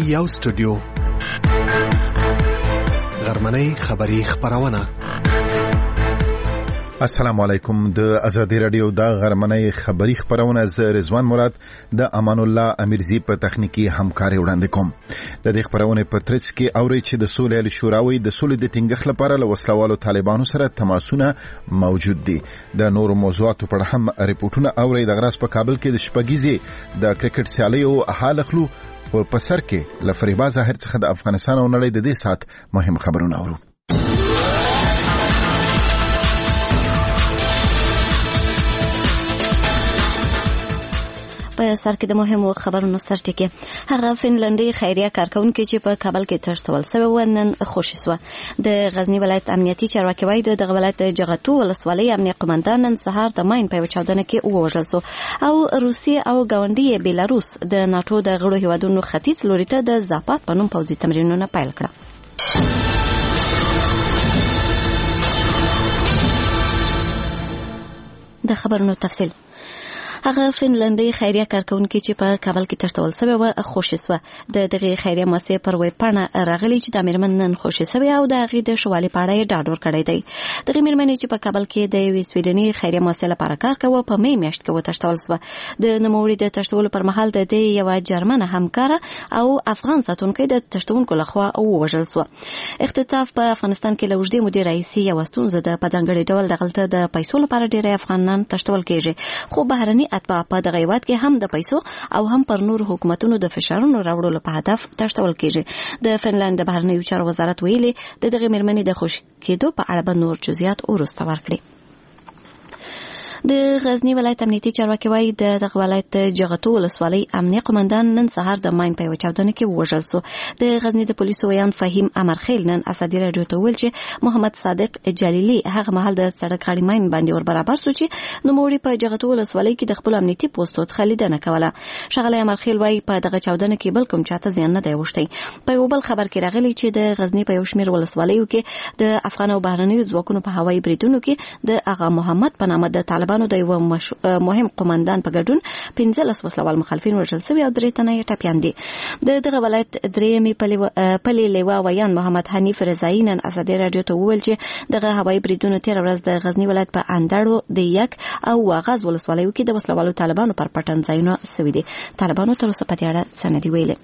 یو سټوډیو غرمنۍ خبری خبرونه. السلام علیکم. د ازادي رادیو د غرمنۍ خبری خبرونه ز رضوان مراد د امان الله امیرزی په تخنیکی همکاري وړاندې کوم. د دې خبرونه په ترڅ کې اوري چې د سولې شوراوي د سولې د ټینګښت لپاره له وسلوالو طالبانو سره تماسونه موجود دي. د نورو موضوعاتو په اړه هم ریپورتونه اوري. د غرس په کابل کې د شپږیزې د کرکټ سیالیو حال خلو او په سر کې لفریبا ظاهر څخه د افغانستان او نړۍ د دې سات مهم خبرونه اورو. په سر کې د مهمو خبرونو سرټکی هغه فنلندي خیریه کارکونکو چې په کابل کې ترشتول سوی ونن خوشی سو. د غزنی ولایت امنیتي چارواکي وایي د ولایت جغتو ولسوالۍ امنیه قومندان نن سهار د ماین په چاودنه کې ووژل سو او روسیه او ګاونډي بیلاروس د ناتو د غړو هیوادونو ختیځ لوري ته د زاپات په نوم پوځي تمرینونه پیل کړه. د خبرونو تفصیل هغه فنلندي خیریه کارکونکو چې په کابل کې ترشتول سوی و خوشی سو. د دغه خیریه مؤسسې پر وی پاڼه راغلی چې د امرمن نن خوشی سوی او د هغه د شوالي پاړه ډاډ ور کړی دی. دغه امرمن چې په کابل کې د سویډني خیریه مؤسسې لپاره کار کوي په می میاشت کې و ترشتول سو. د نوموړي د ترشتول پر مهال د یو جرمنه همکار او افغان ساتونکو د ترشتونکو لخوا وژل سو. اختطاف په افغانستان کې لوجدي مدیر رئیسي یو ستونزه د پدنګړي ډول دغلطه د پیسو لپاره ډیری افغانان ترشتول کیږي، خو بهرني اتباع په دغه هیواد کې هم د پیسو او هم پر نور حکومتونو د فشارونو راوړلو په هدف ترشتول کیږي. د فنلند د بهرنیو چارو وزارت ویلي د دغه مېرمنې د خوش کېدو په اړه به نور جزئیات وروسته ورکړي. د غزنی ولایت امنیتي چارواکي وایي د دغه ولایت جغتو ولسوالۍ امنیه قومندان نن سهار د ماین په چاودنه کې وژل سو. د غزنی د پولیسو ویان فهیم امرخیل نن اسدی رادیو ته ویل چې محمد صادق جلیلی هغه مهال د سړک غاړي ماین باندې ور برابر سو چې نوموړي په جغتو ولسوالۍ کې د خپل امنیتي پوسټو څخه لیدنه کوله. شغله امرخیل وایي په دغه چاودنه کې بل کوم چاته زیان نه دی وشتي. په یو بل خبر کې راغلی چې د غزنی په یو شمیر ولسوالیو کې د افغان او بهرنیو ځواکونو په هوایي بریدونو کې د اغا محمد په نامه د طالبانو د یو مهم قومندان په ګډون 15 وسلوال مخالفین وژل شوي او 3 تنه یې ټپیان دي. دغه ولایت درېمې پلي لیوا ویان محمد حنیف رضایی نن اسدی رادیو ته وویل چې دغه هوایي بریدونو تیر ورځ د غزنی ولایت په اندړو د یک او واغز ولسوالیو کې د وسلوالو طالبانو پر پټن ځایونه سوي دي. طالبانو تر اوسه په دې اړه څه نه دي ویلي.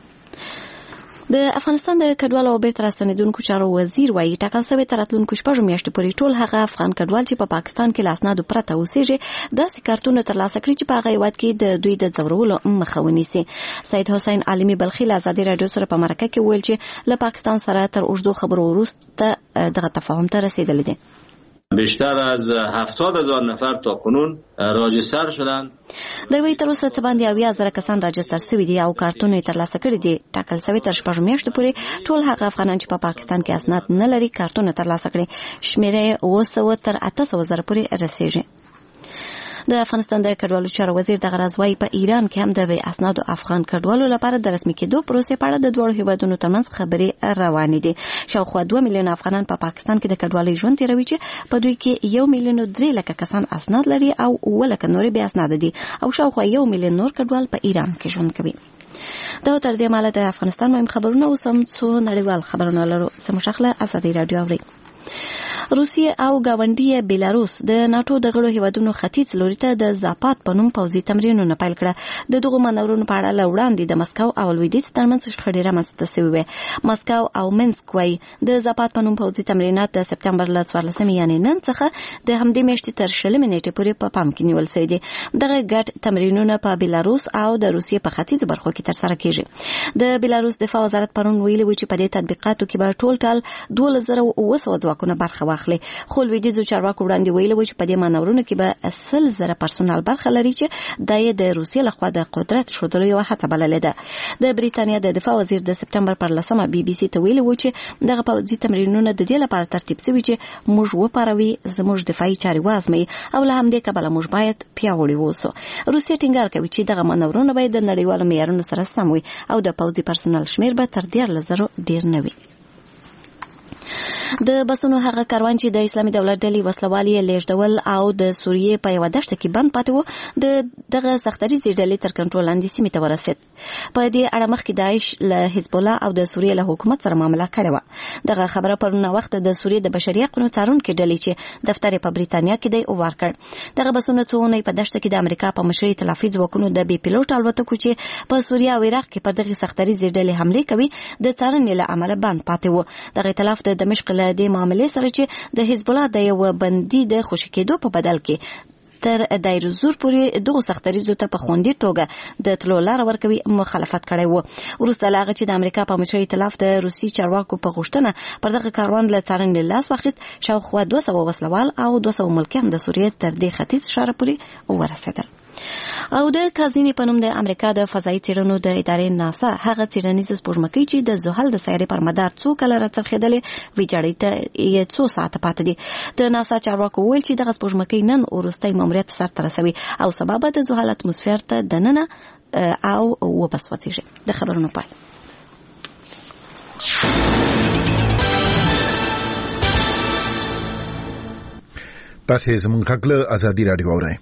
د افغانستان د کډوالو او بیرته راستنیدونکو چارو وزیر وایي ټاکل شوی تر راتلونکو شپږ میاشتو پورې ټول هغه افغان کډوال چې په پاکستان کې له اسنادو پرته اوسېږي داسې کارتونه ترلاسه کړي چې په هغه هیواد کې د دوی د ځورولو مخه ونیسي. سید حسین عالمي بلخي له ازادي رادیو سره په مرکه کې ویل چې له پاکستان سره تر اوږدو خبرو وروسته دغه تفاهم ته رسیدلی دی. بیشتر از 70,000 نفر تا کنون راجستر شدن. د وی تر اوسه څه باندې 80,000 کسان راجستر شوي دي او کارتونه ترلاسه کړي دي. ټاکل شوی تر شپږ میاشتو پورې ټول هغه افغانان چې په پاکستان کې اسناد نه لري کارتونه ترلاسه کړي. شمیره 900 تر 800,000 پورې رسیږي. د افغانستان د کډوالو چارو وزیر د غرضوي په ایران کې هم د اسنادو افغان کډوالو لپاره د رسمي کېدو پروسې په اړه د دوه هیوادونو ترمنځ خبرې روانې دي. شاوخوا 2 میلیون افغانان په پاکستان کې د کډوالۍ ژوند تیروي چې په دوی کې 1,300,000 کسان اسناد لري او 1,00,000 نور به اسناد دي او شاوخوا 1 میلیون نور کډوال په ایران کې ژوند کوي. دا تر دې ماله د افغانستان مهم خبرونه او سم څو نړیوال خبرونه لرو. سمشخله ازادي رادیو اوري. روسیه او ګاونډي بیلاروس د ناتو د غړو هیوادونو ختیځ لوري ته د زاپات په نوم پوځي تمرینونه پیل کړه. د دغه منورونو په اړه لوړاندې د مسکو او لویدیځ ترمنځ شخړې رامنځته شوې وې. مسکو او منسک وايي د زاپات په نوم پوځي تمرینات د سپتمبر له 14 یعنی نن څخه د همدې میاشتې تر 20 نیټې پورې په پام کې نیول شوی دي. دغه ګډ تمرینونه په بیلاروس او د روسیې په ختیځ برخو کې ترسره کیږي. د بیلاروس دفاع وزارت پرون ویلي و چې په دې تطبیقاتو کې به ټول 12,900 ځواکونه برخه واخلي. خو لویدیځو چارواکو وړاندې ویلي و چې په دې مانورونو کې به 100,000 پرسونل برخه لري چې د روسیې لخوا د قدرت ښودلو یوه هڅه بللې ده. د بریتانیا د دفاع وزیر د سپتمبر پر 10 بي بي سي ته ویلي و چې دغه پوځي تمرینونه د دې لپاره ترتیب شوي چې موږ وپاروي زموږ دفاعي چارې وازموي او له همدې کبله موږ باید پیاوړي اوسو. روسیه ټینګار کوي چې دغه مانورونه باید د نړیوالو معیارونو سره سم وي او د پوځي پرسونل شمیر به تر 13,000 ډیر نه وي. د بسونو هغه کاروان چې د اسلامي دولت ډلې وسلوالي لیږدول او د سوریې په یوه دښته کې بند پاتې و د دغه سختریزې ډلې تر کنټرول لاندې سیمې ته ورسېد. په دې اړه مخکې داعش له حزب الله او د سوریې له حکومت سره معامله کړې وه. دغه خبره پرون وخت د سوریې د بشري حقوقو څارونکو ډلې چې دفتر په بریتانیا کې دی وار کړ. دغه بسونه څو اونۍ په دښته کې د امریکا په مشرۍ ائتلافي ځواکونو د بې پیلوټ الوتکو چې په سوریه او عراق کې پر دغه سختریزې ډلې حمله کوي د څارنې له امله بند پاتې و. دغه ائتلاف د دمشق له دې معاملې سره چې د حزب الله د یو بندي د خوشی کېدو په بدل کې تر دایر زور پورې دغه سختریزو ته په خوندي توګه د تلو لار ورکوي مخالفت کړی و. وروسته لا چې د امریکا په مشرۍ ائتلاف د روسي چارواکو په غوښتنه پر دغه کاروان له څارنې لاس واخیست، شاوخوا 200 وسلوال او 200 ملکیان د سوریې تر دې ختیځ ښار پورې ورسېدل. او د کازینی په نوم د امریکا د فضایي څېړنو د ادارې ناسا هغه څېړنیزه سپوږمکۍ چې د زحل د سیارې پر مدار څو کاله راڅرخېدلې ویجاړۍ ته یې څو ساعته پاتې دي. د ناسا چارواکو وویل چې دغه سپوږمکۍ نن وروستی ماموریت سرته رسوي او سبا به د زحل اتموسفیر ته دننه او وبس وځيږي. د خبرونو پای. تاسو زموږ خپل ازادي رادیو اورئ.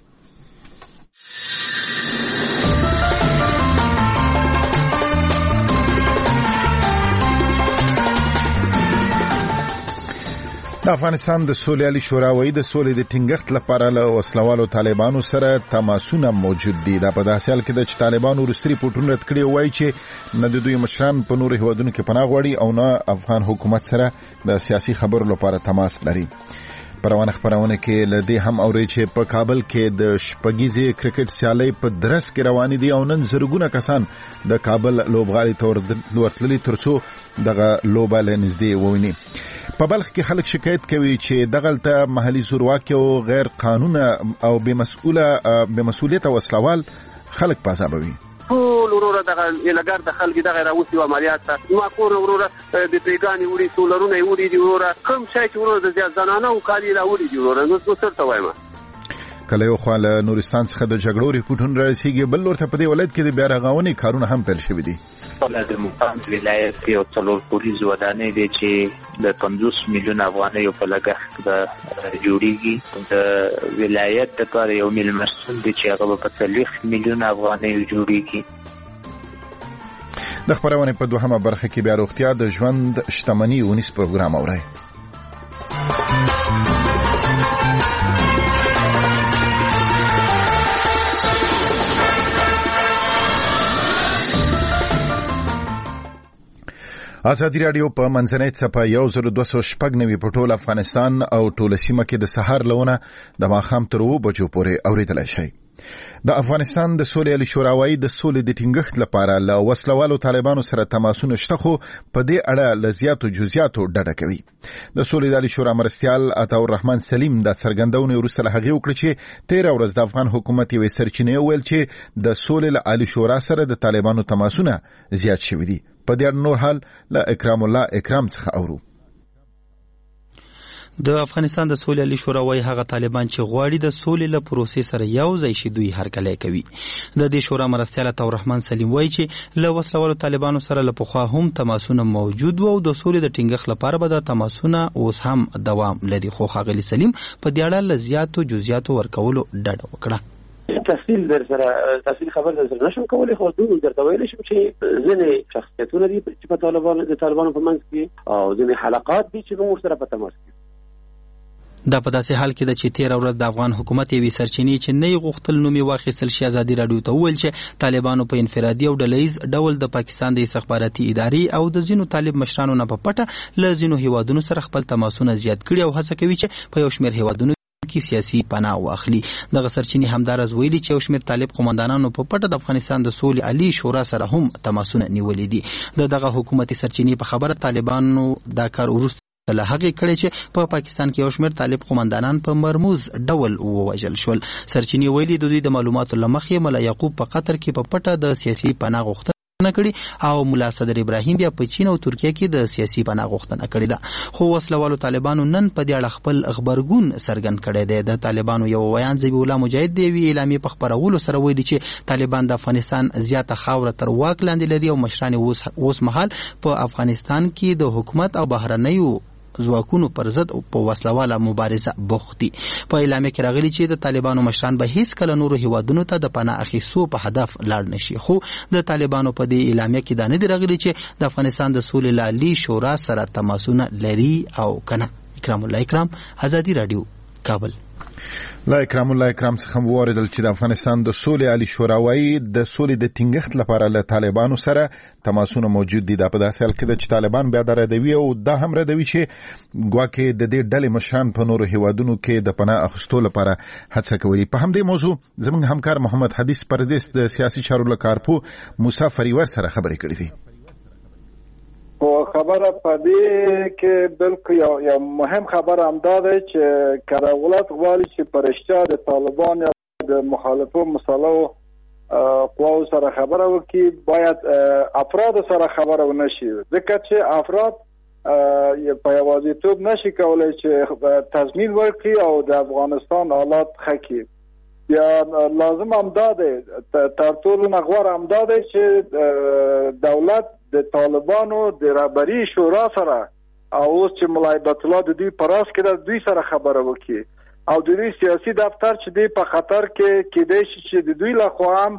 د افغانستان د سولې شوراوي د سولې د ټینګښت لپاره له وسلوالو طالبانو سره تماسونه موجود دي. دا په داسې حال کې د طالبانو روسي پورټونه رد کړي وایي چې نه د دوی مشران په نورو هیوادونو کې پناه غواړي او نه افغان حکومت سره د سیاسي خبرو لپاره تماس لري. خبرونه کې لدی هم اوري چې په کابل کې د شپږیزې کرکټ سیالۍ په درس کې روان دي او نن زرګونه کسان د کابل لوبغالي ته ورتللي ترڅو دغه لوبه لنږدې وویني. په بلخ کې خلک شکایت کوي چې دغلته محلي زورواکي او غیر قانوني او بې مسؤلیت وسلوال خلک پازابوي. ټول وروره دغه الګار د خلک دغه راوستي و عملیات ما کور وروره د پیګانی وړي سولرونه وړي دي وروره کوم شي چې وروره د ځانانه او کالي راوړي دي وروره نو څه ته وایم. کله یو خو له نورستان څخه د جګړو ریپورتونه رسیدي بل ورته په دې ولایت کې د بیا رغونې کارونه هم پیل شوي دي. د مقام ولایت کې یو څلور پولیس ودانۍ دي چې د 50 میلیون افغانیو په لګښت د جوړیږي. د ولایت د کار یو مل مسول دي چې هغه په 40 میلیون افغانیو جوړیږي. د خبرونه په دوهمه برخه کې بیا روغتیا د ژوند شتمنۍ ونیس پروګرام اورئ. ازادي رادیو په منځنۍ څپه 1290 په ټول افغانستان او ټول سیمه کې د سحر لونه د ماښام تر 2 بجو پورې اوریدلای شي. د افغانستان د سولې شوراوي د سولې د ټینګښت لپاره له وسلوالو طالبانو سره تماسونه شته خو په دې اړه لزیاتو جزئیاتو ډډه کوي. د سولې د شورا مرستيال عطا الرحمن سلیم د څرګندونې وروسته هغه وکړي چې 13 ورځ د افغان حکومت یو سرچینه ویل چې د سولې له عالی شورا سره د طالبانو تماسونه زیات شوي دي. په دې نور حال له اکرام الله اکرام څخه اورو. د افغانستان د سولې عالی شورا وايي هغه طالبان چې غواړي د سولې له پروسې سره یو ځای شي دوی هرکلی کوي. د دې شورا مرستيال عطا الرحمن سلیم وايي چې له وسلوالو طالبانو سره له پخوا هم تماسونه موجود وو او د سولې د ټینګښت لپاره به د تماسونه اوس هم دوام لري. خو ښاغلي سلیم په دې اړه له زیاتو جزئیاتو ورکولو ډډه وکړه. تفصیل در سره تفصیل خبر در سره نشم کولی خو دوی درته ویل شم چې ځینې شخصیتونه دي چې په طالبانو په منځ کې او ځینې حلقات دي چې موږ سره په تماس کې. دا په داسې حال کې د چې 13 ورځ د افغان حکومت یوې سرچینې چې نه غوښتل نومي واخیستل شي ازادي رادیو ته وویل چې طالبانو په انفرادي او ډلهیز ډول د پاکستان د استخباراتي ادارې او د ځینو طالب مشرانو نه په پټه له ځینو هیوادونو سره خپل تماسونه زیات کړي او هڅه کوي چې په یو شمېر هیوادونو کې سیاسي پناه واخلي. دغه سرچینې همدارز ویلي چې یو شمېر طالب قومندانانو په پټه د افغانستان د سولې عالی شورا سره هم تماسونه نیولې دي. دغه حکومتي سرچینې په خبره طالبانو دا کار وروسته له هغې کړی چې په پاکستان کې یو شمېر طالب قومندانان په مرموز ډول ووژل شول. سرچینې ویلي د دوی د معلوماتو له مخې ملا یعقوب په قطر کې په پټه د سیاسي پناه غوښتنه کړي او ملا صدر ابراهیم بیا په چین او ترکیه کې د سیاسي پناه غوښتنه کړې ده. خو وسلوالو طالبانو نن په دې اړه خپل خبرګون څرګند کړی دی. د طالبانو یو ویان ذبیح الله مجاهد دی وی اعلامیې په خبرولو سره ویلي چې طالبان د افغانستان زیاته خاوره تر واک لاندې لري او مشران اوس مهال په افغانستان کې د حکومت او بهرنیو ځواکونو پر ضد په وسلواله مبارزه بوخت دي. په اعلامیه کې راغلي چې د طالبانو مشران به هیڅ کله نورو هیوادونو ته د پناه اخیستو په هدف لاړ نشي. خو د طالبانو په دې اعلامیه کې دا نه دی راغلي چې د افغانستان د سولې لالي شورا سره تماسونه لري او کنه. اکرام الله اکرام، ازادي رادیو، کابل. لا اکرام الله اکرام څخه ووریدل چې د افغانستان د سولې عالی شورا وايي د سولې د ټینګښت لپاره له طالبانو سره تماسونه موجود دي. دا په داسې حال کې ده چې طالبان بیا د ردوي او دا هم ردوي چې ګواکې د دې ډلې مشران په نورو هیوادونو کې د پناه اخیستو لپاره هڅه کوي. په همدې موضوع زموږ همکار محمد حدیث پردیس د سیاسي چارو له کارپو موسی فریور سره خبرې کړې دي. خبره په دې کې بلکې یو مهم خبر هم دا دی چې که دولت غواړي چې په رښتیا د طالبان یا د مخالفو مسلحو قواو سره خبره وکړي باید افراد سره خبره ونه شي، ځکه چې افراد په یوازیتوب نشي کولی چې تضمین ورکړي او د افغانستان حالات ښه کړي. بیا لازم هم دا دی، تر ټولو نه غوره هم دا دی چې دولت د طالبانو د رهبري شورا سره او اوس چې ملا عبدالله الله د دوی په راس کې د دوی سره خبره وکړي او د دوی سیاسي دفتر چې دی په خطر کې کېدای شي چې د دوی لخوا هم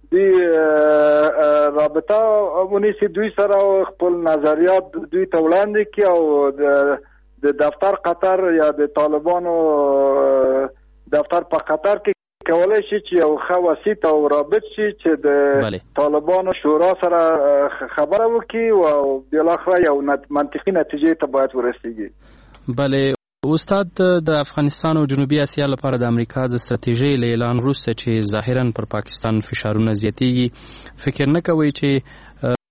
د رابطه ونیسي دوی سره او خپل نظریات دوی ته وړاندې کړي او د دفتر خطر یا د طالبانو دفتر په خطر کې کولای شي چې یو ښه وسیط او رابط شي چې د طالبانو شورا سره خبره وکړي او بالاخره یو منطقي نتیجې ته باید ورسیږي. بله استاد، د افغانستان او جنوبي اسیا لپاره د امریکا د ستراتیژۍ له اعلان وروسته چې ظاهرا پر پاکستان فشارونه زیاتیږي، فکر نه کوئ چې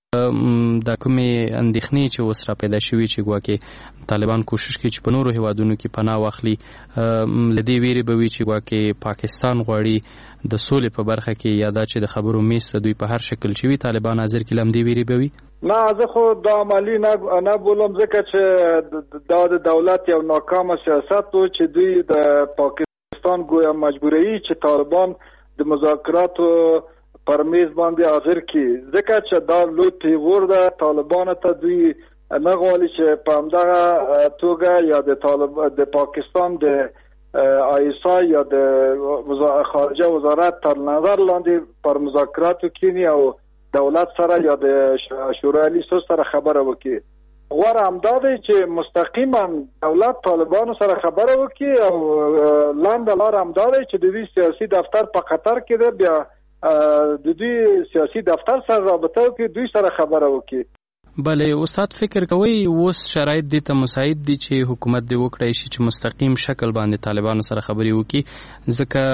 دا کومې اندېښنې چې اوس را پیدا شوي چې ګواکې طالبان کوشش کوي چې په نورو هیوادونو کې پناه واخلي، له دې ویرې به وي چې ګواکې پاکستان غواړي د سولې په برخه کې یا دا چې د خبرو میز ته دوی په هر شکل چې وي طالبان حاضر کړي، له همدې ویرې به وي؟ نه، زه خو دا عملي نه بولم، ځکه چې دا د دولت یو ناکامه سیاست و چې دوی د پاکستان گویا مجبوروي چې طالبان د مذاکراتو پر میز باندې حاضر کی، ځکه چې دا لوی پیغور ده طالبانو ته. دوی نه غواړي چې په همدغه توګه یا د پاکستان د آیسای یا د خارجه وزارت تر نظر لاندې پر مذاکراتو کینی او دولت سره یا د شورای عالی سره خبره وکړي. غوره هم دا دی چې مستقیما دولت طالبانو سره خبره وکړي او لاندې لار هم دا دی چې د دوی سیاسي دفتر په خطر کې ده، بیا د دوی سیاسي دفتر سره رابطه وکړي، دوی سره خبره وکړي. بله استاد، فکر کوي اوس شرایط دې ته مساعد دي چې حکومت دې وکړای شي چې مستقیم شکل باندې طالبانو سره خبرې وکړي،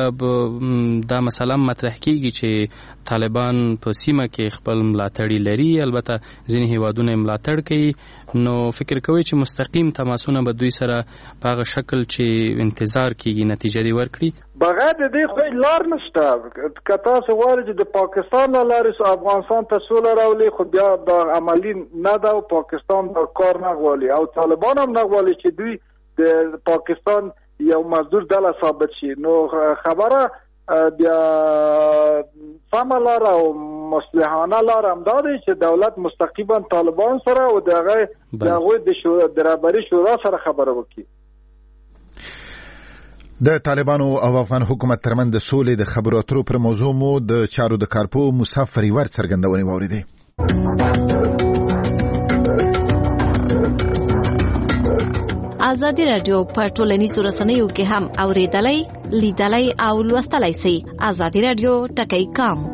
ځکه دا مسله مطرح کیږي چې طالبان په سیمه کې خپل ملاتړي لري، البته ځینې هیوادونه ملاتړ کوي، نو فکر کوي چې مستقیم تماسونه به دوی سره په هغه شکل چې انتظار کیږي نتیجه دې ورکړي؟ بغیر د دې خو لار نشته. که تاسو غواړئ چې د پاکستان له لارې افغانستان ته سوله راولي، خو بیا دا عملي نه ده او پاکستان دا کار نه غواړي او طالبان هم نه غواړي چې دوی د پاکستان یو مزدور ډله ثابت شي. نو خبره بیا سمه لار او مصلحانه لار هم دا دی چې دولت مستقیما طالبان سره او د هغوی د رهبري شورا سره خبره وکړي. د طالبانو او افغان حکومت ترمن د سولې د خبرو اترو پر موضوع مو د چارو د کارپو موسی فریور څرګندونې واوریدې. ازادي رادیو په ټولنیزو رسنیو کې هم اوریدلای، لیدلای او لوستلای شئ. ازادي رادیو ټکی کام.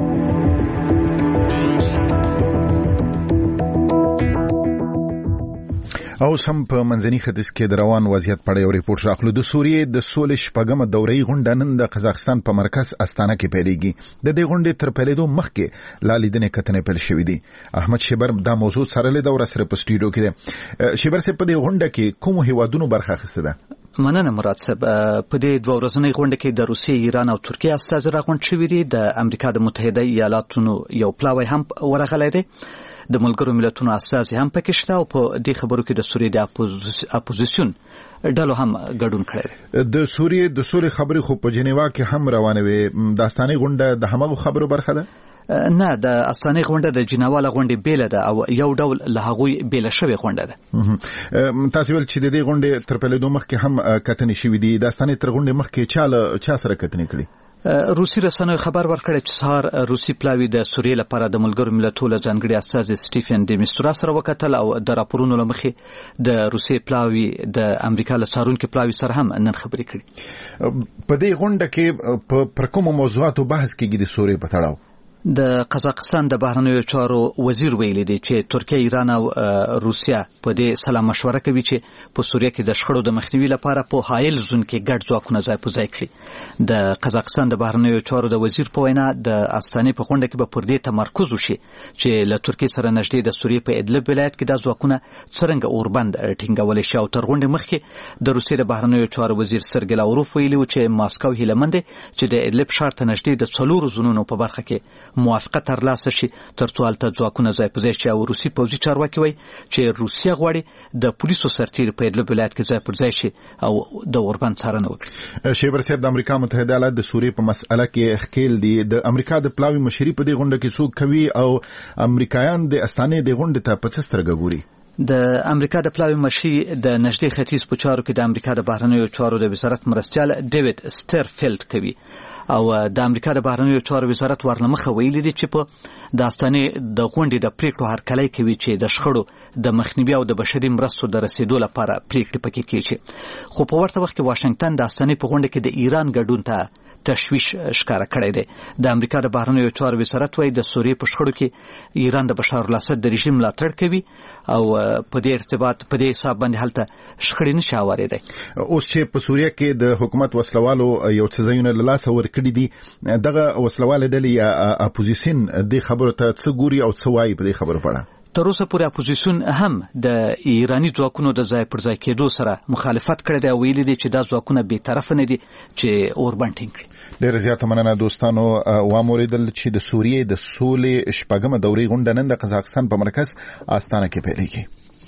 او سم په منځني ختیځ کې د روان وضعیت په اړه یو ریپورت راغلو. د سوریې د سولې شپږمه دورې غونډه نن د قزاقستان په مرکز استانه کې پیلېږي. د دې غونډې تر پیلېدو مخکې لا لیدنې کتنې پیل شوې دي. احمد شیبر دا موضوع څارلې ده او سره په سټوډیو کې ده. شیبر صاحب، په دې غونډه کې کوم هیوادونو برخه اخیسته ده؟ مننه مراد صاحب. په دې دوه ورځنۍ غونډه کې د روسیې، ایران او ترکیه استازي راغونډ شوي دي. د امریکا د متحده ایالاتونو یو پلاوی هم ورغلی دی. د ملګرو ملتونو استازي هم پکې شته او په دې خبرو کې د سوریې د اپوزیسیون ډلو هم ګډون کړی دی. د سوریې د سولې خبرې خو په جنیوا کې هم روانه وي. داستاني غونډه د همغو خبرو برخه ده؟ نه د استانه غونډه د جناواله غونډه بیل ده او یو ډول له هغوی بیل شوی غونډه ده. تاسو ول چې د دې غونډه تر پیلېدو مخکې هم کتنې شوې دي، د استانه تر غونډه مخکې چا سره کتنې کړې؟ روسي رسنیو خبر ورکړی چې سهار روسي پلاوی د سوریې لپاره د ملګرو ملتونو ځانګړي استازي سټیفن ډي میستورا سره وکتل او د راپورونو لمخې د روسي پلاوی د امریکا له څارونکو پلاوی سره هم نن خبرې کړې. په دې غونډه کې پر کومو موضوعاتو بحث کېږي د سوریې په تړاو؟ د قزاقستان د بهرنیو چارو وزیر ویلي دی چې ترکیه، ایران او روسیا په دې سلا مشوره کوي چې په سوریه کې د شخړو د مخنیوي لپاره په حایل زون کې ګډ ځواکونه ځای په ځای کړي. د قزاقستان د بهرنیو چارو د وزیر په وینا د استانې په غونډه کې به پر دې تمرکز وشي چې له ترکیه سره نږدې د سوریې په ادلب ولایت کې د ځواکونه څرنګه اوربند ټینګول شي. او تر غونډې مخکې د روسیې د بهرنیو چارو وزیر سرګی لاوروف ویلي و چې ماسکو هیله مند چې د ادلب ښار ته نږدې د 4 زونونو په برخه کې موافقه ترلاسه شي ترڅو هلته ځواکونه ځای په ځای شي. او روسي پوځي چارواکي وایي چې روسیه غواړي د پولیسو سرتیري په ادلب ولایت کې ځای پر ځای شي او د اوربند څارنه وکړي. شیبر صاحب، د امریکا متحده ایالات د سوریې په مسأله کې ښکیل دي. د امریکا د پلاوی مشري په دې غونډه کې څوک کوي او امریکایان د استانې د غونډې ته په څه سترګه ګوري؟ د امریکا د پلاوی مشري د نږدې ختیځ په چارو کې د امریکا د بهرنیو چارو د وزارت مرستیال ډیوډ سټرفیلد کوي. او د امریکا د بهرنیو چارو وزارت ورنمخه ویلي دي چې په د استانې د غونډې د پریکړو هرکلی کوي چې د شخړو د مخنیوي او د بشري مرستو د رسیدو لپاره پریکړې پکې کیږي. خو په ورته وخت کې واشنگټن د استانې په غونډه کې د ایران ګډون ته تشویش ښکاره کړی دی. د امریکا د بهرنیو چارو وزارت وايي د سوریې په شخړو کې ایران د بشار الاسد د رژیم ملاتړ کوي او په دې ارتباط په دې حساب باندې هلته شخړې نشي اوریدای. اوس چې په سوریه کې د حکومت وسلوالو یو څه ځایونه له لاسه ورکړي دي، دغه وسلواله ډلې یا اپوزیسیون د خبرو ته څه ګوري او څه وایي په دې خبرو په اړه؟ تر اوسه پورې اپوزیسیون هم د ایرانی ځواکونو د ځای پر ځای کېدو سره مخالفت کړی دی او ویلي دي چې دا ځواکونه بې طرفه نه دي چې اوربند ټینګ کړي. ډېره زیاته مننه دوستانو. واورېدل چې د سوریې د سولې شپږمه دورې غونډه نن د قزاقستان په مرکز استانه کې پیلېږي.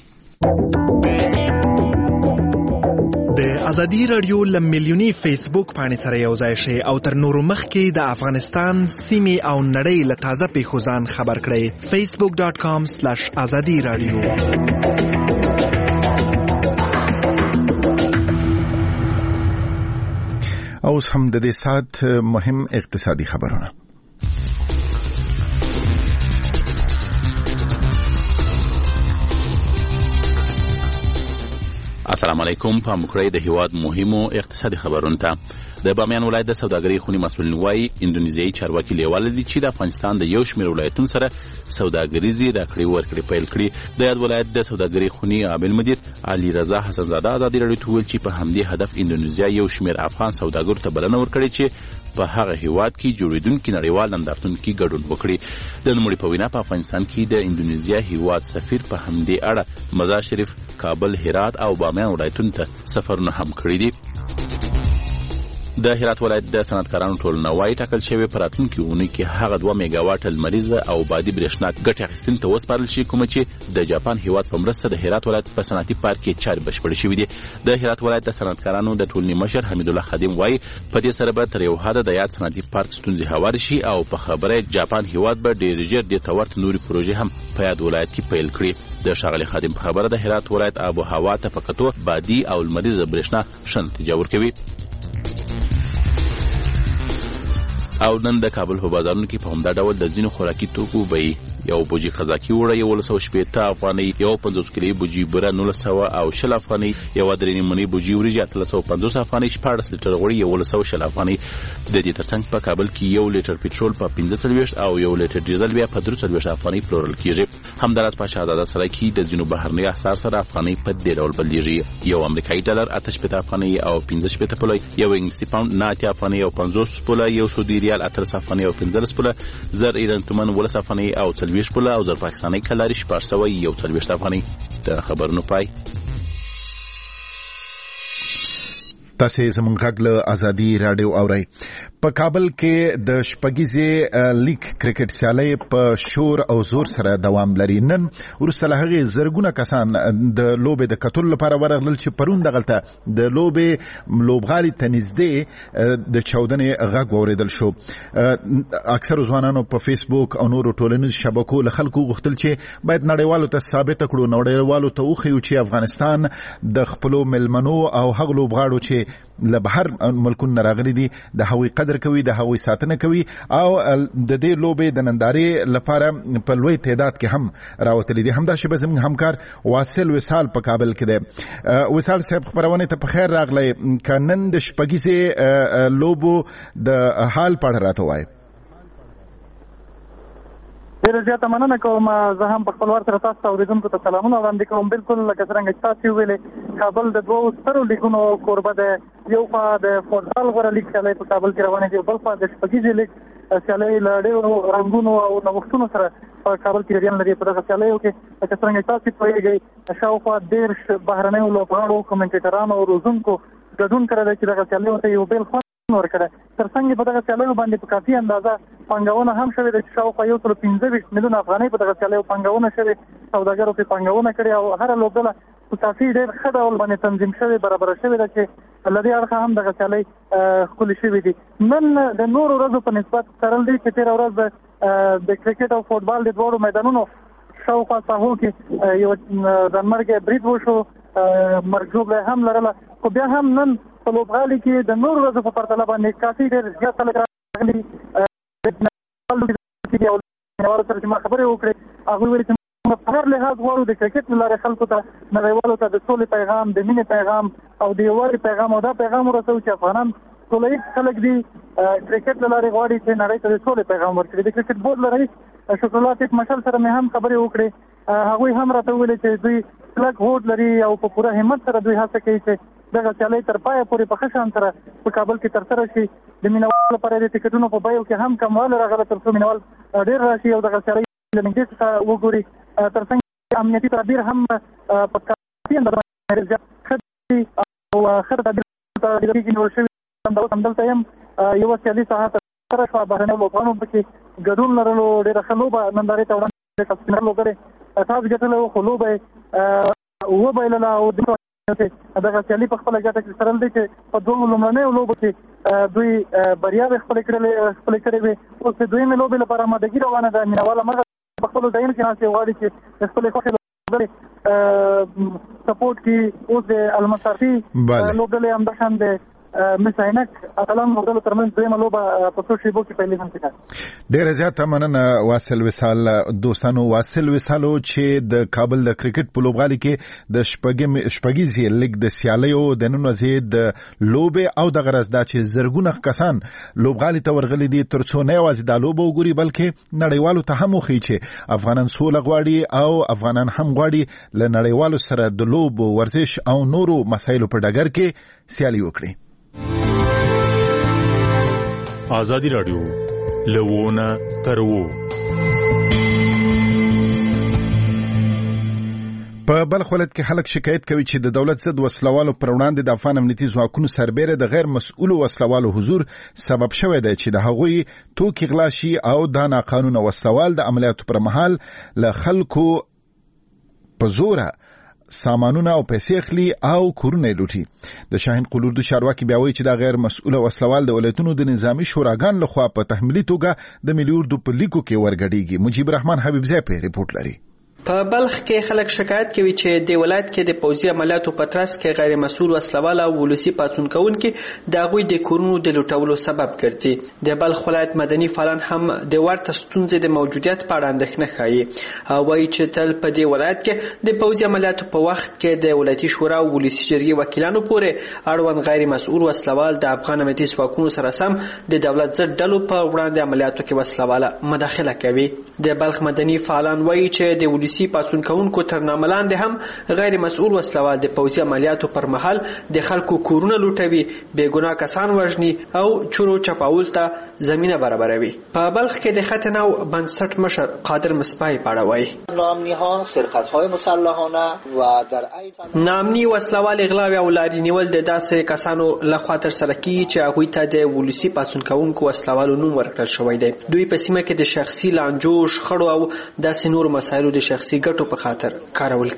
د ازادي رادیو لمیلیونی فیسبوک باندې سره یو ځای شي او تر نورو مخکې د افغانستان سیمې او نړۍ له تازه پیښو ځان خبر کړئ. facebook.com/azadi radio. اوس هم د دې ساعت مهم اقتصادي خبرونه. السلام علیکم. په مکرې د هیواد مهمو اقتصادي خبرونو ته د بامیان ولایت د سوداګرۍ خونی مسؤلین وايي اندونیزیایي چارواکي لیواله دي چې د افغانستان د یو شمېر ولایتونو سره سوداګریزي راکړې ورکړې پیل کړي. د یاد ولایت د سوداګرۍ خونی عامل مدیر علي رضا حسنزاده ازادي رادیو ته ویل چې په همدې هدف اندونیزیا یو شمېر افغان سوداګرو ته بلنه ورکړې چې په هغه هیواد کې جوړیدونکي نړیوال نندارتون کې ګډون وکړي. د نوموړي په وینا په افغانستان کې د اندونیزیا هیواد سفیر په همدې اړه مزار شریف، کابل، هرات او بامیان ولایتونو ته سفرونه هم کړي دي. د هرات ولایت د صنعتکارانو ټولنه وايي ټاکل شوی په راتلونکي اونۍ کې هغه 2 میگاواټ لمریزه او بادي برېښنا ګټې اخیستنې ته وسپارل شي، کوم چې د جاپان هیواد په مرسته د هرات ولایت په صنعتي پارک کې چارې بشپړې شوې دي. د هرات ولایت د صنعتکارانو د ټولنې مشر حمید الله خادم وايي په دې سره به تر یو حده د یاد صنعتي پارک ستونزې هوار شي او په خبره جاپان هیواد به ډېر ژر د تورت نوري پروژې هم په یاد ولایت کې پیل کړي. د ښاغلي خادم په خبره د هرات ولایت آب او هوا ته په کتو بادي او لمریزه برېښنا ښه نتیجه ورکوي. او نن د کابل په بازارونو کې په همدا ډول د ځینو خوراکي توکو بیې یو بوجي قزاقي وړه 1180 افغانۍ، یو 50 کیلو بوجي بوره 1900 او 10 افغانۍ، یو درې نیمه بوجي وریجې 350 افغانۍ، 14 لیټر غوړي 1110 افغانۍ. د دې ترڅنګ په کابل کې 1 لیټر پټرول په 15 او 1 لیټر ډیزل بیا په 43 افغانۍ پلورل کیږي. همداراز په شهزاده سره کې د ځینو بهرنۍ اسعار سره افغانۍ په دې ډول بدلیږي. یو امریکایي ډالر 88 افغانۍ او 15 پوله، یو انګلیسي پاوند 9 افغانۍ او 50 پوله، یو سعودي ریال 18 افغانۍ او 15 پوله، زر ایران تومان 12 افغانۍ او 40 پوله او زر پاکستاني کلاري 441 افغانۍ. د خبرونو پای. تاسو زموږ غږ له ازادي رادیو اورئ. په کابل کې د شپږیزې لیگ کرکټ سیالۍ په شور او زور سره دوام لري. نن وروسته له هغې زرګونه کسان د لوبې د کتلو لپاره ورغلل چې پرون دغلته د لوبې لوبغالي ته نږدې د چاودنې غږ واورېدل شو. اکثرو ځوانانو په فیسبوک او نورو ټولنیزو شبکو له خلکو غوښتل چې باید نړیوالو ته ثابته کړو، نړیوالو ته وښیو چې افغانستان د خپلو ملمنو او هغو لوبغاړو چې له بهر ملکونو راغلي دي د هغوی قدر کوي، د هغوی ساتنه کوي او د دې لوبې د نندارې لپاره په لوی تعداد کې هم راوتلي دي. همداسې به زموږ همکار واصل وصال په کابل کې دی. وصال صاحب خبرونه ته په خیر راغلی. که نن د شپږیزې لوبو د حال په اړه راته وایي. ډېره زیاته مننه کوم. زه هم په خپل وار سره تاسو ته اورېدونکو ته سلامونه وړاندې کوم. بالکل لکه څرنګه چې تاسو ویلې کابل د دوو سترو لیګونو کوربه دی. یو خوا د فوټبال غوره لیګ سیالۍ په کابل کې روانې دي، بل خوا د شپږیزې لیګ سیالۍ له ډېرو رنګونو او نوښتونو سره په کابل کې جریان لري. په دغه سیالیو کې لکه څرنګه چې تاسو پوهېږئ شاوخوا 13 بهرنیو لوبغاړو، کومنټیټرانو او روزونکو ګډون کړی دی چې دغه سیالیو ته یو بېل خوند ورکړی. تر څنګ په دغه سیالیو باندې په کافي اندازه پانګونه هم شوې ده چې شاوخوا 125 میلیونه افغانۍ په دغه سیالیو پانګونه شوې. سوداګرو پرې پانګونه کړې او هره لوبډله په کافي ډېر ښه ډول باندې تنظیم شوې، برابره شوې ده چې له دې اړخه هم دغه سیالۍ ښکلې شوې دي. نن د نورو ورځو په نسبت ترل دی چې تېره ورځ د کرکټ او فوټبال د دواړو میدانونو شاوخوا ساحو کې یو ځانمرګی برید وشو، مرګ ژوبله هم لرله، خو بیا هم نن په لوبغالي کې د نورو ورځو په پرتله باندې کافي ډېر زیات خلک راغلي. مینوالو سره چې ما خبرې وکړې هغوی ویلي چې موږ په هر لحاظ غواړو د کرکټ له لارې خلکو ته، نړیوالو ته د سولې پیغام، د مینې پیغام او د یووالي پیغام او دا پیغام ورسوو چې افغانان سوله ییز خلک دي. کرکټ له لارې غواړي چې نړۍ ته د سولې پیغام ورکړي. د کرکټ بورډ له رئیس شکرالله طیب مشل سره مې هم خبرې وکړې. هغوی هم راته وویلې چې دوی کلک هوډ لري او په پوره همت سره دوی هڅه کوي چې دغه سیالۍ تر پایه پورې په ښه شان سره په کابل کې ترسره شي. د مینوالو لپاره د ټکټونو په بیو کې هم کموالی راغلی تر څو مینوال ډېر راشي او دغه سیالۍ له نږدې څخه وګوري. تر څنګ امنیتي تدابیر هم په کافي اندازه باندې زیات ښه دي او ښه تدابیر نیول شوي. همدلته یم یوه سیالي ساحه ترسره شوه، بهرنیو لوبغاړو پکې ګډون لرلو. ډېره ښه لوبه نندارې ته وړاندې کړه. سپینر لوبډلې ټاس ګټلی و خو لوبه یې وبایلله او دغه سیالي په خپله ګټه کې سرل دی چې په دوو لومړنیو لوبو کې دوی بریاوې خپلې کړې وې. اوس د دویمې لوبې لپاره آمادګي روانه ده. مینوال همغه په خپلو ځایونو کې ناست غواړي چې د خپلې خوښې لوبډلې سپورټ کړي. اوس د المصافي لوبډلې همداشان د مس عینک اتلان لوبډلو ترمنځ دویمه لوبه په څو شیبو کې پیلېږي کېږي. ډېره زیاته مننه واصل وصال. دوستانو واصل وصالو چې د کابل د کرکټ په لوبغالي کې د شپږیزې لیګ د سیالیو د نن ورځې د لوبې او د غرض دا چې زرګونه کسان لوبغالي ته ورغلي دي تر څو نه یوازې دا لوبه وګوري بلکې نړیوالو ته هم وښیي چې افغانان سوله غواړي او افغانان هم غواړي له نړیوالو سره د لوبو، ورزش او نورو مسایلو په ډګر کې سیالي وکړي. آزادی رادیو لوونه ترو. په بلخ ولایت کې خلک شکایت کوي چې د دولت ضد وسلوالو پر وړاندې د افغان امنیتي ځواکونو سربېره د غیر مسؤلو وسلوالو حضور سبب شوی دی چې د هغوی توکي غلا شي او دا ناقانونه وسلوال د عملیاتو پر مهال له خلکو په زوره سامانونه او پیسې اخلي او کورونه لوټي. د شاهین قلوردو چارواکي بیا وایي چې دا غیر مسؤله وسلوال د ولایتونو د نظامی شوراګان لخوا په تحمیلي توګه د ملي اردو په لیکو کې ورګډیږي. مجيب رحمان حبیبزی په ریپورت لري. په بلخ کې خلک شکایت کوي چې د ولایت کې د پوځي عملیاتو په ترڅ کې غیر مسؤل وسلوال او ولسی پاتون کوونکي د هغوی د کورونو د لوټولو سبب ګرځي. د بلخ ولایت مدني فعالان هم د ورته ستونزې د موجودیت په اړه اندېښنه ښیي او وایي چې تل په دې ولایت کې د پوځي عملیاتو په وخت کې د ولایتي شورا او ولسی جرګې وکیلانو پورې اړوند غیر مسؤل وسلوال د افغان امنیتي ځواکونو سره سم د دولت ضد ډلو په وړاندې عملیاتو کې وسلواله مداخله کوي. د بلخ مدني فعالان وایي چې د ولسی ولسی پاڅون کوونکو تر نامه لاندې هم غیر مسؤل وسلوال د پوځي عملیاتو پر مهال د خلکو کورونه لوټوي، بېګناه کسان وژني او چورو چپاول ته زمینه برابروي. په بلخ کې د ختنه او بنسټ مشر قادر مصباحی پاړه وایي ناامنی‌ها، سرقت‌های مسلحانه و در عین زمان ناامني وسلوال اغلاوي او لاري نیول د داسې کسانو لخوا تر سره کیږي چې هغوی ته د ولسی پاڅون کوونکو وسلوالو نوم ورکړل شوی دی. دوی په سیمه کې د شخصي لانجو، شخړو او داسې نور مسایلو د شخصي ګټو په خاطر کارول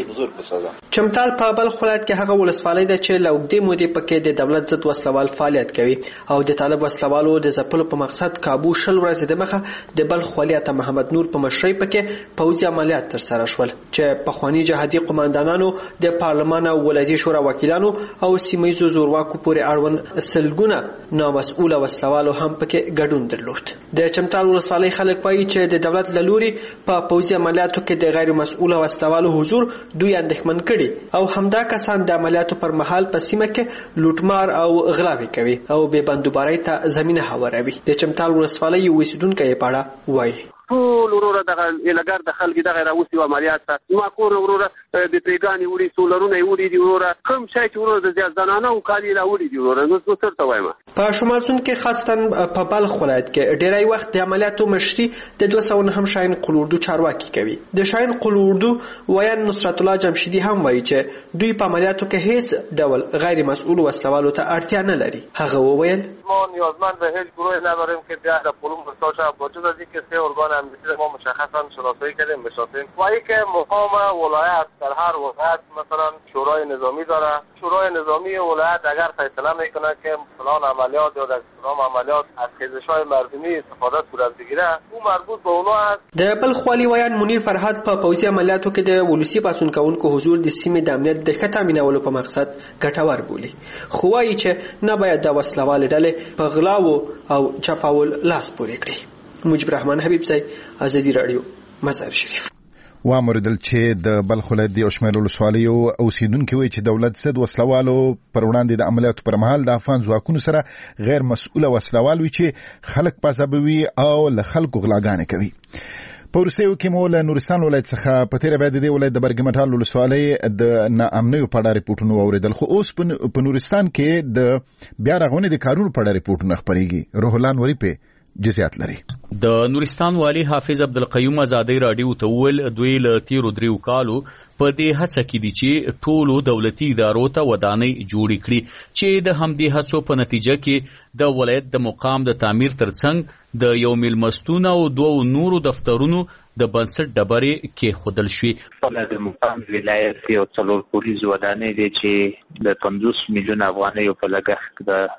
کیږي. چمتال په بلخ ولایت کې هغه ولسوالۍ ده چې له اوږدې مودې پکې د دولت ضد وسلوال فعالیت کوي او د طالب وسلوالو د ځپلو په مقصد کابو 20 ورځې د مخه د بلخ والي عطا محمد نور په مشرۍ پکې پوځي عملیات تر سره شول چې پخواني جهادي قوماندانانو د پارلمان او ولایتي شورا وکیلانو او سیمه‌ییزو زورواکو پورې اړوند سلګونه نامسؤله وسلوالو هم پکې ګډون درلود. د چمتال ولسوالۍ خلک وایي چې د دولت له لوري په پوځي عملیاتو کې د غیر مسؤله وسلوالو حضور دوی اندېښمن کړي او همدا کسان د عملیاتو پر مهال په سیمه کې لوټمار او غلاوې کوي او بې بندوبارۍ ته زمینه هواروي. د چمتال ولسوالۍ یو اوسیدونکی یې پاړه وایي ټول وروره دغه الګر د خلک دغه راوستي عملیات ته ما کور وروره د پیګانی وړي سولرونه وړي دی وروره کوم شي چې وروره د زنانه او کالي لا وړي دی وروره نو څه ترته وایم. په شمال سند کې خاصتاً په بلخ ولایت کې ډیری وخت د عملیاتو مشري د 209 شاهین قلوردو چارواکي کوي. د شاهین قلوردو ویان نصرت الله جمشیدی هم وایي چې دوی په عملیاتو کې هیڅ ډول غیر مسؤل وسلوالو ته اړتیا نه لري. هغه وویل ما نیازمند به هیچ گروهی نداریم که بیا در پلوم بساشه با جز از اینکه 3 ارگان امنیتی ما مشخصا شناسایی کردیم بشناسیم و اینکه مقام ولایت در هر ولایت مثلا شورای نظامی داره. شورای نظامی ولایت اگر فیصله میکنه که فلان عملیات یا در فلان عملیات از خیزش‌های مردمی استفاده صورت بگیره او مربوط به اونها است. د بلخ والي ویان منیر فرهاد په پوځي عملیاتو کې د ولسی پاڅون کوونکو حضور د سیمې د امنیت د ښه تامینولو په مقصد ګټور بولي. خو وایي چې نه باید د وسلوالې ډلې په غلاو او چپاول لاس پورې کړي. مجيب رحمان حبیب صاحب، ازادي رادیو، مزار شریف. وامردل چې د بلخ ولایت د شمال ولسوالیو اوسیدونکو وایي چې دولت ضد وسلوالو پر وړاندې د عملیاتو پر مهال د افغان ځواکونو سره غیر مسؤله وسلوال وي چې خلک پازابوي او له خلکو غلاګانې کوي. په ورسېو کې مو له نورستان ولایت څخه په تیره بیا د دې ولایت د برګمټال ولسوالۍ د ناامنیو په اړه ریپورټونه واورېدل، خو اوس په نورستان کې د بیا رغونې د کارونو په اړه ریپورټونه خپرېږي. روح الله نوري په جزئیات لري. د نورستان والی حافظ عبدالقیوم ازادي رادیو ته وویل دوی له تیرو 3 کالو په دې هڅه کې دي چې ټولو دولتي ادارو ته ودانۍ جوړې کړي چې د همدې هڅو په نتیجه کې د ولایت د مقام د تعمیر ترڅنګ د یو میلمستون او 2 نورو دفترونو د بنسټ ډبرې کېښودل شوې. د مقام ولایت یو 4 پولیس ودانۍ دي چې د 50 میلیون افغانیو په لګښت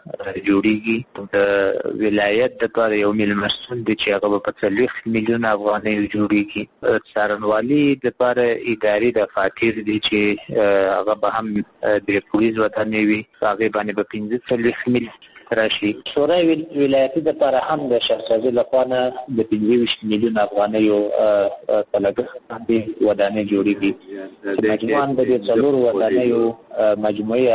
جوړیږي. د ولایت لپاره یو میلمستون دي چې هغه په 40 میلیون افغانیو جوړیږي. څارنوالي لپاره اداري دفاتر دي چې هغه به هم د پولیس ودانۍ وي، هغه باندې به 45 میلیون راشي. شورای ولایتي لپاره هم د شهرسازي لپاره د 25 میلیون افغانیو په لګښت باندې ودانۍ جوړیږي. مجموعاً د دې 4 ودانیو مجموعي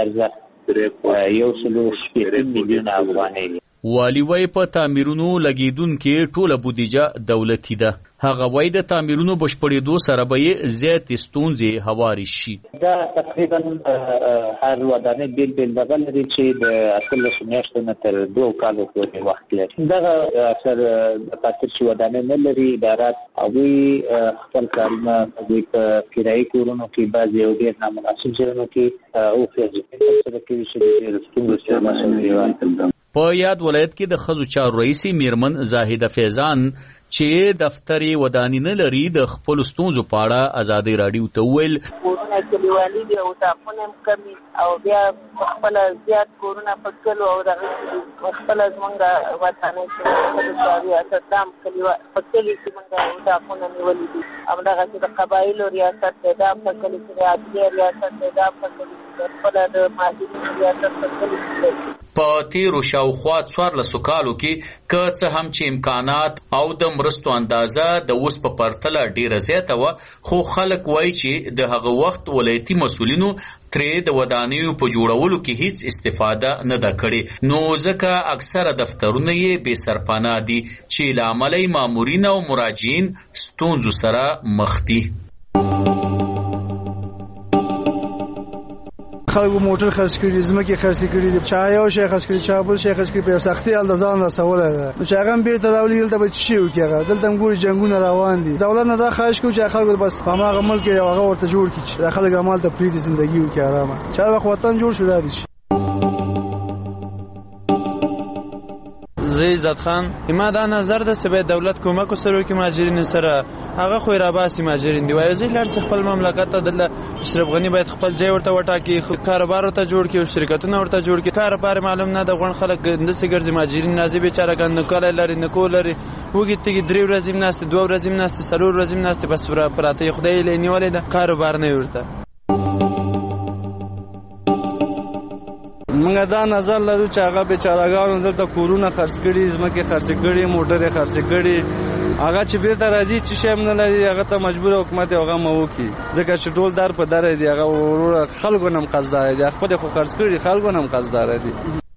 ارزښت 1.8 میلیون افغانۍ. والی وای په تعمیرونو لګیدونکې ټوله بودیجه دولتي ده. هغه وای د تعمیرونو بشپړېدو سره به زیاتې ستونزې هوارې شي. دا تقریبا هر ودانۍ بیل دغه لري چې د 18 میاشتو نه تر 2 کالو پورې وخت لري. دغه اکثر دفاتر چې ودانۍ نه لري ادارات هغوی خپل کارونه هغوی په کرایي کورونو کې بعضې یو ډېر نامناسب ځایونو کې وخېږي ترسره کوي چې د ډېرو ستونزو سره مخ دي. په یاد ولایت کې د ښځو چارو رئیسې میرمن زاهده فیضان چې دفتر ودانۍ نه لري د خپلو ستونزو په اړه ازادي راډیو ته وویل کورونه کلیوالي دي او ټاپونه هم کمي او بیا خپله زیات کورونه په کلو او دغه خپله زمونږ ودانۍ چې ریاست هم په کلي کې مونږ ټاپونه نیولي دي. همدغسې د قبایلو ریاست دی دا په کلي کې د عدلیې ریاست دی دا په کلي کې خپله د مهاجرینو ریاست په کلي کې دی. په تیرو شاوخوا 14 کالو کې که څه هم چې امکانات او د مرستو اندازه د اوس په پرتله ډیره زیاته وه، خو خلک وایي چې د هغه وخت ولایتي مسؤلینو ترې د ودانیو په جوړولو کې هیڅ استفاده نه ده کړې، نو ځکه اکثره دفترونه یې بې سرپناه دي چې له امله مامورین او مراجعین ستونزو سره مخ دي. خلکو موټر خرڅ کړي، ځمکې خرڅ کړي، چا یو شی خرڅ کړي، چا بل شی خرڅ کړي، په سختي حال د ځان رسولی ده. نو چې هغه هم بیرته راولي دلته به څه شي وکړي؟ هغه دلته هم ګوري جنګونه روان دي. دولت نه دا خواهش کوو چې خلکو بس په هماغه ملک یو هغه ورته جوړ کړي چې خلک همالته پرېږدي زندګي وکړي ارامه. چې هر وخت وطن جوړ شي را دي شي. زه عزت خان ما دا نظر ده چې باید دولت کومک وسره وکړي مهاجرینو سره. هغه خو راباسي مهاجرین دی وایي زه لار خپل مملکت ته د اشرف غنی باید خپل ځای ورته وټاکي، کاروبار ورته جوړ کړي او شرکتونه ورته جوړ کړي. کاروبار معلوم نه د غون خلک دسه ګرځي مهاجرین راځي بیچاره ګند کول لري نه کول لري وګي تیږي 3 ورځې نهسته 2 ورځې نهسته 4 ورځې نهسته بس پراته خدای له نیولې ده کاروبار نه ورته. موږ دا نظر لرو چې هغه بیچارهګانو دلته کورونه خرڅ کړي، ځمکې خرڅ کړي، موټرې خرڅ کړي، هغه چې بیرته راځي چې شی هم نه لري هغه ته مجبور حکومت هغه موکي، ځکه چې ټول در په در دی. هغه ورور خلکو نم قصدار دي، خپل خو خرڅ کړي، خلکو نم قصدار دي.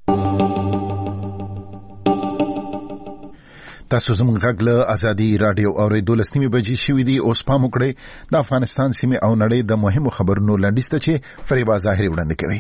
تاسو زموږ غږ له ازادي رادیو اورېدو لسنیمې بجې شوې دي. اوس پام وکړئ د افغانستان سیمې او نړۍ د مهمو خبرونو لنډیز ته چې فریبا ظاهري وړاندې کوي.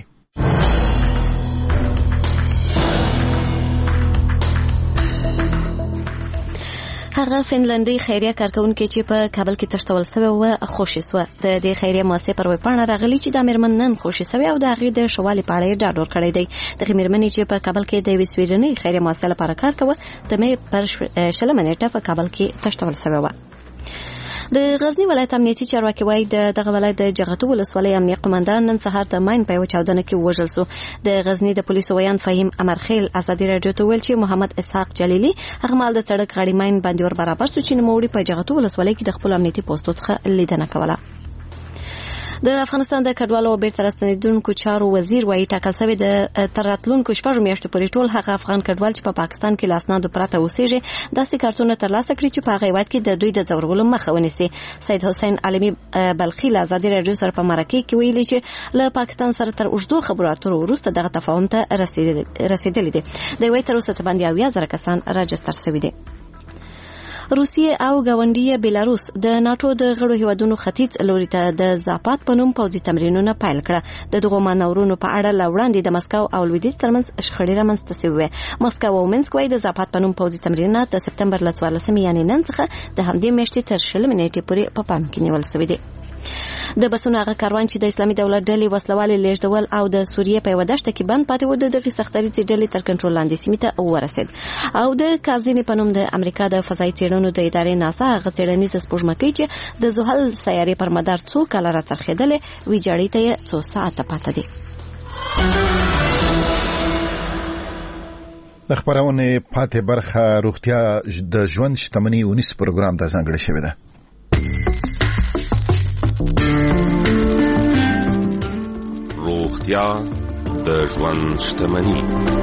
هغه فنلندي خیریه کارکونکو چې په کابل کې تشتول شوی و خوشی سو د دې خیریه مؤسسې پر وپاڼه راغلی چې د امرمن نن خوشی سوی او د هغې د شوالي په اړه ډاډ ورکړی دی. د امرمن چې په کابل کې د وسویډنۍ خیریه مؤسسې لپاره کار کوي د مې پر 20 منېټه په کابل کې تشتول شوی و. د غزنی ولایت امنیتي چارواکي وایي دغه ولایت د جغتو ولسوالۍ امنیه قومندان نن سهار د ماین په یوه چاودنه کې وژل شو. د غزنی د پولیسو ویان فهیم امرخیل ازادي راډیو ته ویل چې محمد اسحاق جلیلي هغه مال د سړک غاړې ماین باندې ور برابر شو چې نوموړي په جغتو ولسوالۍ کې د خپل امنیتي پوسټو څخه لیدنه کوله. د افغانستان د کډوالو او بیرته راستنیدونکو چارو وزیر وایي ټاکل شوی د تر راتلونکو 6 میاشتو پورې ټول هغه افغان کډوال چې په پاکستان کې لاسنادو پرته اوسېږي داسې کارتونه ترلاسه کړي چې په هغه وخت کې د دوی د ځورولو مخه ونیسي. سید حسین عالمي بلخي له ازادي راډیو سره په مرکه کې ویلي چې له پاکستان سره تر اوږدو خبرو اترو وروسته دغه تفاهم ته رسیدلی دی. د وی تر اوسه باندې 80,000 کسان راجستر شوي دي. روسیه او ګاونډي بیلاروس د ناتو د غړو هیوادونو ختیځ لوري ته د زاپات په نوم پوځي تمرینونه پیل کړه. د دغو مانورونو په اړه لوړاندې د مسکو او لویدیځ ترمنځ شخړې رامنځته شوې. مسکو او منسک وايي د زاپات په نوم پوځي تمرینات د سپتمبر له 14 یعنی نن څخه د همدې میاشتې تر 20 منېټې پورې په پام کې نیول شوی دی. د بسونو هغه کاروان چې د اسلامي دولت ډلې وسلوالې لیږدول او د سوریې په یوه دښته کې بند پاتې و د دغې سختدریځې ډلې تر کنټرول لاندې سیمې ته ورسېد. او د کاظمي په نوم د امریکا د فضایي څېړنو د ادارې ناسا هغه څېړنیزه سپوږمکۍ چې د زحل سیارې پر مدار څو کاله راڅرخېدلې ویجاړۍ ته یې 2 ساعته پاته دي. د خبرونې پاتې برخه روغتیا د ژوند شتمنۍ ونیس پروګرام ته ځانګړې شوې ده. روغتیا د ژوند شتمنۍ.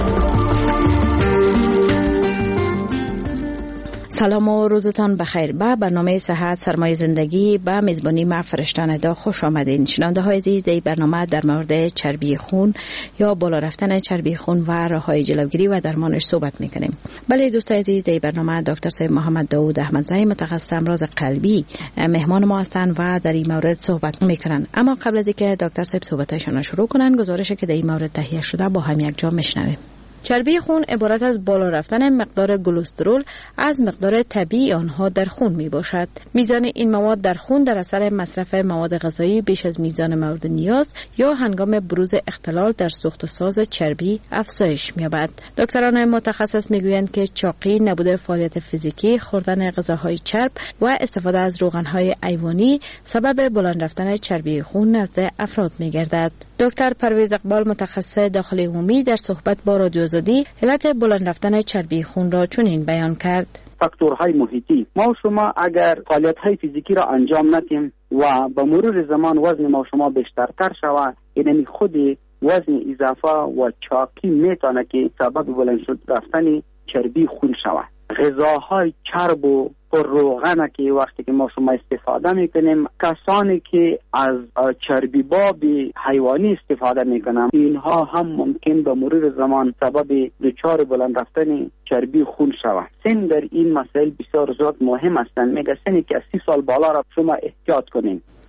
سلام و روزتان بخیر. به برنامه صحت سرمایه زندگی به میزبانی ما فرشتان دا خوش آمدین. شنونده های عزیز، در برنامه در مورد چربی خون یا بالا رفتن چربی خون و راههای جلوگیری و درمانش صحبت میکنیم. بله دوستان عزیز، در برنامه دکتر صاحب محمد داوود احمدزی متخصص امراض قلبی مهمان ما هستند و در این مورد صحبت میکنند. اما قبل از اینکه دکتر صاحب صحبتشان را شروع کنند، گزارشی که در این مورد تهیه شده با هم یک جا میشنویم. چربی خون عبارت از بالا رفتن مقدار کلسترول از مقدار طبیعی آنها در خون می باشد. میزان این مواد در خون در اثر مصرف مواد غذایی بیش از میزان مورد نیاز یا هنگام بروز اختلال در سوخت و ساز چربی افزایش می‌یابد. دکتران متخصص میگویند که چاقی، نبود فعالیت فیزیکی، خوردن غذاهای چرب و استفاده از روغن‌های حیوانی سبب بلند رفتن چربی خون نزد افراد می‌گردد. دکتر پرویز اقبال متخصص داخلی عمومی در صحبت با رادیو آزادی علت بلند رفتن چربی خون را چنین بیان کرد: فاکتورهای محیطی. ما و شما اگر فعالیت‌های فیزیکی را انجام ندیم و به مرور زمان وزن ما و شما بیشترتر شود، یعنی خود وزن اضافه و چاقی میتونه که سبب بلند رفتن چربی خون شود. غذاهای چرب و پر روغن که وقتی که ما شما استفاده میکنیم، کسانی که از چربی باب حیوانی استفاده میکنن، اینها هم ممکن به مرور زمان سبب دچار بلند رفتن چربی خون شود. سن در این مسائل بسیار زیاد مهم هستند. میگه سنی که از 30 سال بالا را شما احتیاط کنین.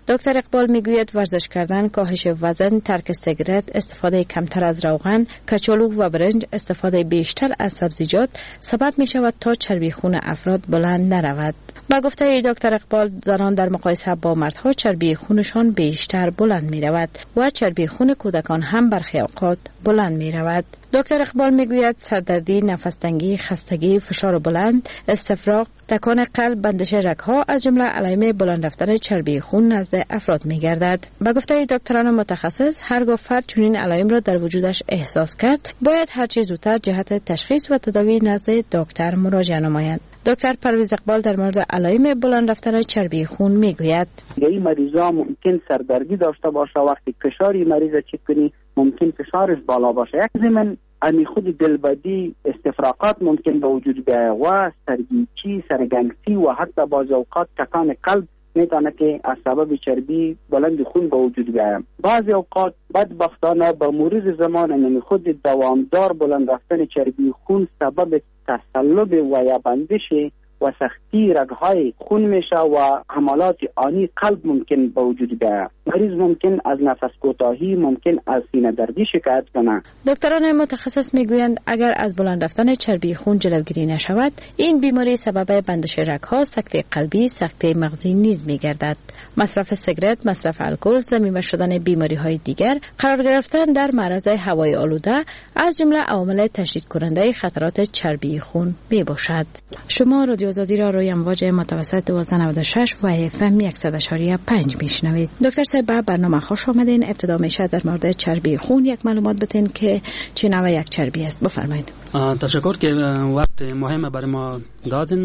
دکتر اقبال میگوید ورزش کردن، کاهش وزن، ترک سیگارت، استفاده کمتر از روغن، کچالو و برنج، استفاده بیشتر از سبزیجات سبب می شود تا چربی خون افراد بلند نرود. با گفته دکتر اقبال، زنان در مقایسه با مردها چربی خونشان بیشتر بلند می رود و چربی خون کودکان هم برخی اوقات بلند می رود. دکتر اقبال میگوید سردردی، نفس تنگی، خستگی، فشار بلند، استفراغ، تکان قلب، بندش رگ‌ها از جمله علائم بلند رفتن چربی خون نزد افراد می‌گردد. به گفته دکتران متخصص، هرگاه فرد چنین علائم را در وجودش احساس کرد، باید هر چه زودتر جهت تشخیص و تداوی نزد دکتر مراجعه نماید. دکتر پرویز اقبال در مورد علائم بلند رفتن چربی خون میگوید: این مریضا ممکن سردردی داشته باشه، وقتی فشاری مریض چک کنی ممکن فشارش بالا باشه. یک زمین امی خود دلبدی، استفراغات ممکن به وجود بیاید و سرگیچی، سرگنگسی و حتی بعض اوقات تکان قلب میتونه که از سبب چربی بلند خون به وجود بیاید. بعضی اوقات بدبختانه به مرور زمان امی خود دوامدار بلند رفتن چربی خون سبب تصلب و یا بندش و سختی رگ‌های خون میشه و حملات آنی قلب ممکن به وجود بیاید. مریض ممکن از نفس کوتاهی، ممکن از سینه دردی شکایت کنه. دکتران متخصص میگویند اگر از بلند رفتن چربی خون جلوگیری نشود، این بیماری سبب بندش رگ‌ها، سکته قلبی، سکته مغزی نیز میگردد. مصرف سیگارت، مصرف الکل، ضمیمه شدن بیماری‌های دیگر، قرار گرفتن در معرض هوای آلوده از جمله عوامل تشدید کننده خطرات چربی خون میباشد. شما رادیو آزادی را روی امواج متوسط 1296 و FM 100.5 میشنوید. دکتر صاحب، برنامه خوش آمدین. ابتدا میشه در مورد چربی خون یک معلومات بدین که چه نوع یک چربی است. بفرمایید. تشکر که وقت مهم برای ما دادین.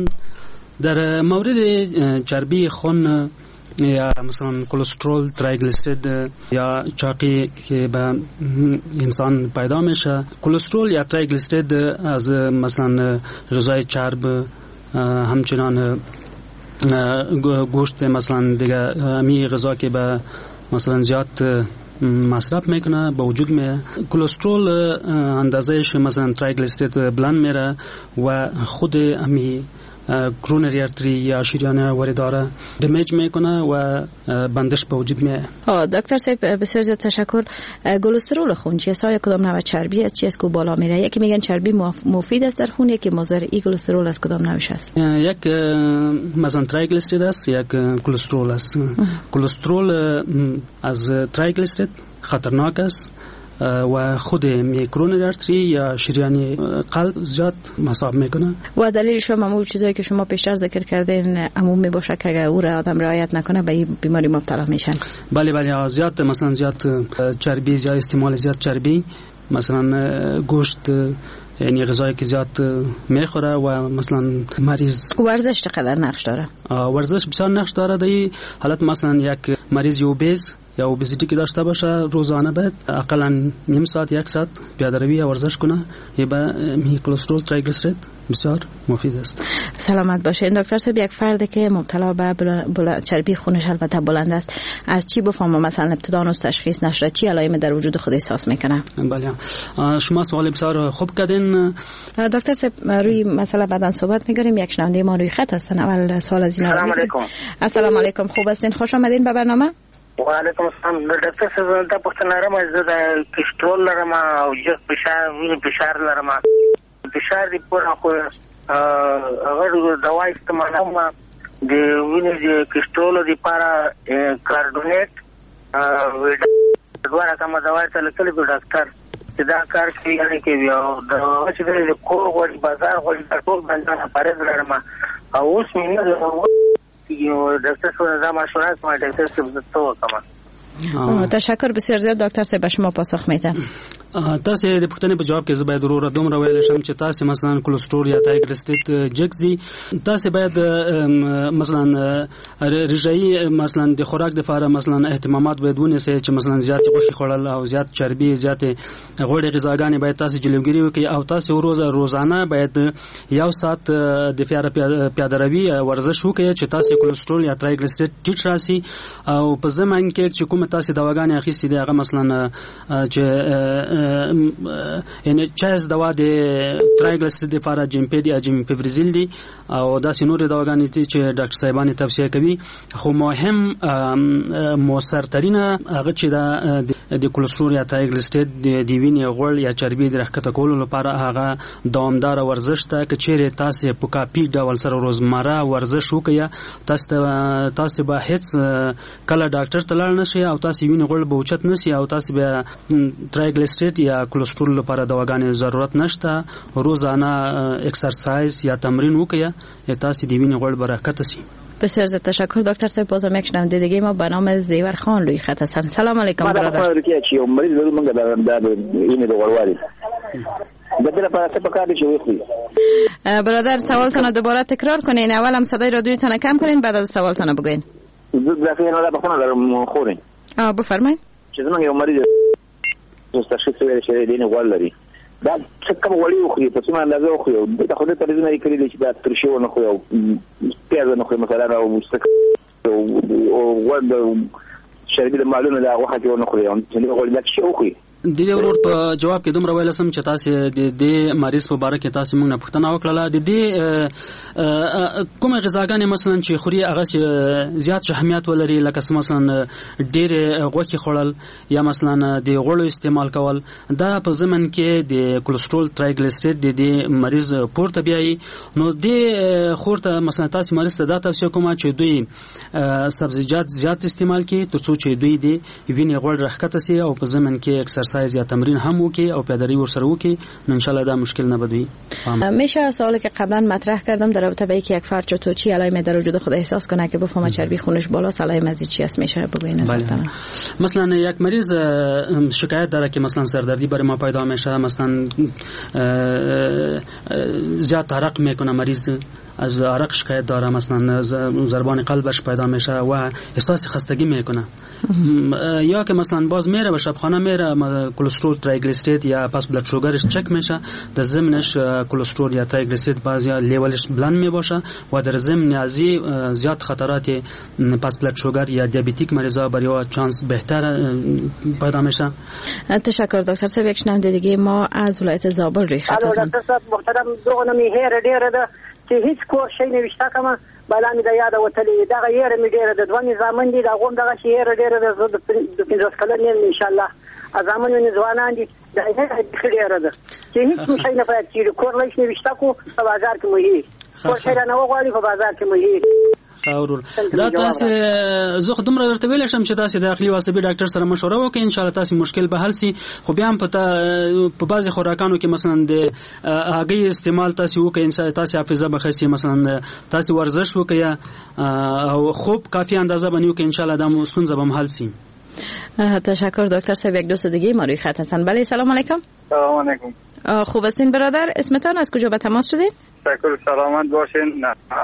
در مورد چربی خون یا مثلا کلسترول، تریگلیسیرید یا چاقی که به انسان پیدا میشه، کلسترول یا تریگلیسیرید از مثلا غذای چرب، همچنان گوشت مثلا دیگه، می غذا که به مثلا زیاد مصرف میکنه به وجود میاد. کلسترول اندازهش مثلا تریگلیسیرید بلند میره و خود امی کرونری ارتری یا شریان واریدار دمیج میکنه و بندش به وجود میاد. دکتر صاحب بسیار زیاد تشکر. کلسترول خون چیست؟ آیا کدام نوع چربی است؟ چیست که بالا میره؟ یکی میگن چربی مفید است در خون، یکی مضر. این کلسترول از کدام نوعش است؟ یک مثلا تریگلیسیرید است، یک کلسترول است. کلسترول از تریگلیسیرید خطرناک است و خود میکرونری ارتری یا شریان قلب زیاد مصاب میکنه. و دلیلش هم همون چیزایی که شما پیشتر ذکر کردین عموم میباشه که اگر او را آدم رعایت نکنه به این بیماری مبتلا میشن. بله زیاد مثلا زیاد چربی، زیاد استعمال زیاد چربی، مثلا گوشت، یعنی غذایی که زیاد میخوره و مثلا مریض. ورزش چقدر نقش داره؟ ورزش بسیار نقش داره. در این حالت مثلا یک مریض اوبیز یا اوبیزیتی که داشته باشه روزانه باید اقلا نیم ساعت یک ساعت پیاده‌روی یا ورزش کنه. یه به کلسترول، تریگلیسیرید بسیار مفید است. سلامت باشین دکتر صاحب. یک فردی که مبتلا به چربی خونش البته بلند است، از چی بفهمه مثلا ابتدا از تشخیص نشه چی علائم در وجود خود احساس میکنه؟ بله، شما سوال بسیار خوب کردین دکتر صاحب. روی مسئله بعداً صحبت می‌کنیم. یک شنونده ما روی خط هستن. اول سوال از اینا. سلام علیکم. السلام علیکم. خوب هستین؟ خوش آمدین به برنامه. و علیکم السلام. دکتر صاحب دا پوښتنه لرم، زه د کلسترول لرم او جګ فشار، وینې فشار لرم. فشار دی پوره خو هغه دوا استعمالوم د وینې د کلسترول لپاره کارډونیټ دوه رقمه دوا ته لیکلي دي ډاکټر چې دا کار کوي یعنی کوي او د چې د کور غوړي بازار غوړي ټول باندې پرېز لرم او اوس مې نه یو دکتر صاحب زما مشوره کوم دکتر صاحب تو کوم. تشکر بسیار زیاد دکتر صاحب. به شما پاسخ میدم. تاسو د پښتنې په جواب کې زه باید ضرور دومره ویل شم چې تاسو مثلا کلسترول یا تریگلیسیرید جګزي، تاسو باید مثلا رژایي مثلا د خوراک د لپاره مثلا اهتمامات باید ونیسئ چې مثلا زیات غوښه خوړل او زیات چربي، زیات غوړي غذاګانې باید تاسو جلوګیری وکړئ او تاسو روزانه باید یو ساعت د پیاده‌روي ورزش وکړئ چې تاسو کلسترول یا تریگلیسیرید ټیټ راسي او په زمانه کې چې کومه تاسو دواګانې اخیستې دي هغه مثلا چې ان چاز دوا د ترایګلیسیرید لپاره جیمپیډي اجیمپیبرزیل دي او داسې نور دواګانې چې ډاکټر صاحبانه توصیه کوي خو مهم موثرترینه هغه چې د کولېسترول یا ترایګلیسیرید د وینې غوړ یا چربي د راکته کولو لپاره هغه دوامدار ورزش ته کچېره تاسو په کاپی ډول سره روزمره ورزش وکړئ تاسو به هیڅ کله ډاکټر ته لاړ نشئ او تاسو وینې غوړ به اوچت نشي او تاسو به ترایګلیسیرید یا کولېسترول لپاره دواګانې ضرورت نشته روزانه اکسرسایز یا تمرین وکړئ تاسو د وینې غوړ برکت شي. بسیار زیاد تشکر دکتر صاحب. بازم یک شنونده دیگه ما به نام زیور خان روی خط هستند. سلام علیکم برادر. مریض دارم من در این دوغواری بدل پاس پکاری چوی خوی. برادر سوالتون دوباره تکرار کنین. اول هم صدای رادیوتون کم کنین بعد از سوالتون بگوین. زود دفعه نه بخونه دارم خورین. بفرمایید. چیزی من یه مریض تشخیص ویل دین غوال داری. دا څنګه وړي خو په څه اندازه خو د خو د تلویزیون لري کړی چې دا ترشي ونه خو پیاز نه خو مثلا او او وند شربي د معلومه دا وخت ونه خو چې نه غوړي دا شي خو د دې ورور په جواب کې دومره ویل سم چې تاسو د مریض په اړه کې تاسو موږ نه پوښتنه وکړه د دې کومه غذاګانې مثلا چې خوري هغه زیات اهمیت ولري لکه مثلا ډېر غوښه خوړل یا مثلا د غوړو استعمال کول دا په ضمن کې د کولېسترول ترایګلیسیرید د مریض پورته بیاي نو د خورته مثلا تاسو مریض ته دا توصیه کوم چې دوی سبزیجات زیات استعمال کړي ترڅو چې دوی د وینې غوړ راښکته سي او په ضمن کې اکسرسایز یا تمرین هم وکي او پیاده‌روی ورسره وکي نو ان شاء الله دا مشکل نه بدوي. میشه سوالی که قبلا مطرح کردم در رابطه با اینکه یک فرد چطور چی علائم در وجود خود احساس کنه که بفهمه چربی خونش بالاست علائم از چی است میشه بگوین نظرتون؟ مثلا یک مریض شکایت داره که مثلا سردردی برای ما پیدا میشه مثلا زیاد عرق میکنه مریض از عرق شکایت داره مثلا ضربان قلبش پیدا میشه و احساس خستگی میکنه یا که مثلا باز میره به شبخانه میره کولېسترول ترایګلیسیرید یا پس بلاد شوگرش چک میشه در ضمنش کولېسترول یا ترایګلیسیرید بعضی لیولش بلند میباشه و در ضمن ازی زیاد خطرات پس بلاد شوگر یا دیابتیک مریضا برای چانس بهتر پیدا میشه. تشکر دکتر صاحب. یک شنونده دیگه ما از ولایت زابل روی خط هستند. دکتر صاحب محترم دوغه می هیر ډیره ده چې هیڅ کور شي نه وشته کومه بلانه د یاد وتلې دغه یې رمې ډیره د دوه نظامن دي دغه دغه شی ډیره د 15 کلن ان شاء الله ازامن ځوانان دي د هیڅ ډیره ده چې هیڅ شي نه پاتې چې کور لښ نه وشته کو په بازار کې مو هي کور شي نه وغواړي په بازار کې مو هي خاورول دا تاسو زه خو دومره ورته ویل شم چې تاسو داخلي واسبي ډاکټر سره مشوره وکړئ ان شاء الله تاسو مشکل به حل شي خو بیا هم په بعضي خوراکانو کې مثلا د هغې استعمال تاسو وکړئ ان تاسو حافظه به ښه شي مثلا تاسو ورزش وکړئ او خوب کافي اندازه باندې وکړئ ان شاء الله دا ستونزه به حل شي. تشکر دکتر صاحب. یک دوست دیگه ما روی خط هستن. بله سلام علیکم. سلام علیکم. خوب هستین برادر؟ اسمتان از کجا به تماس شدین؟ تشکر سلامت باشین.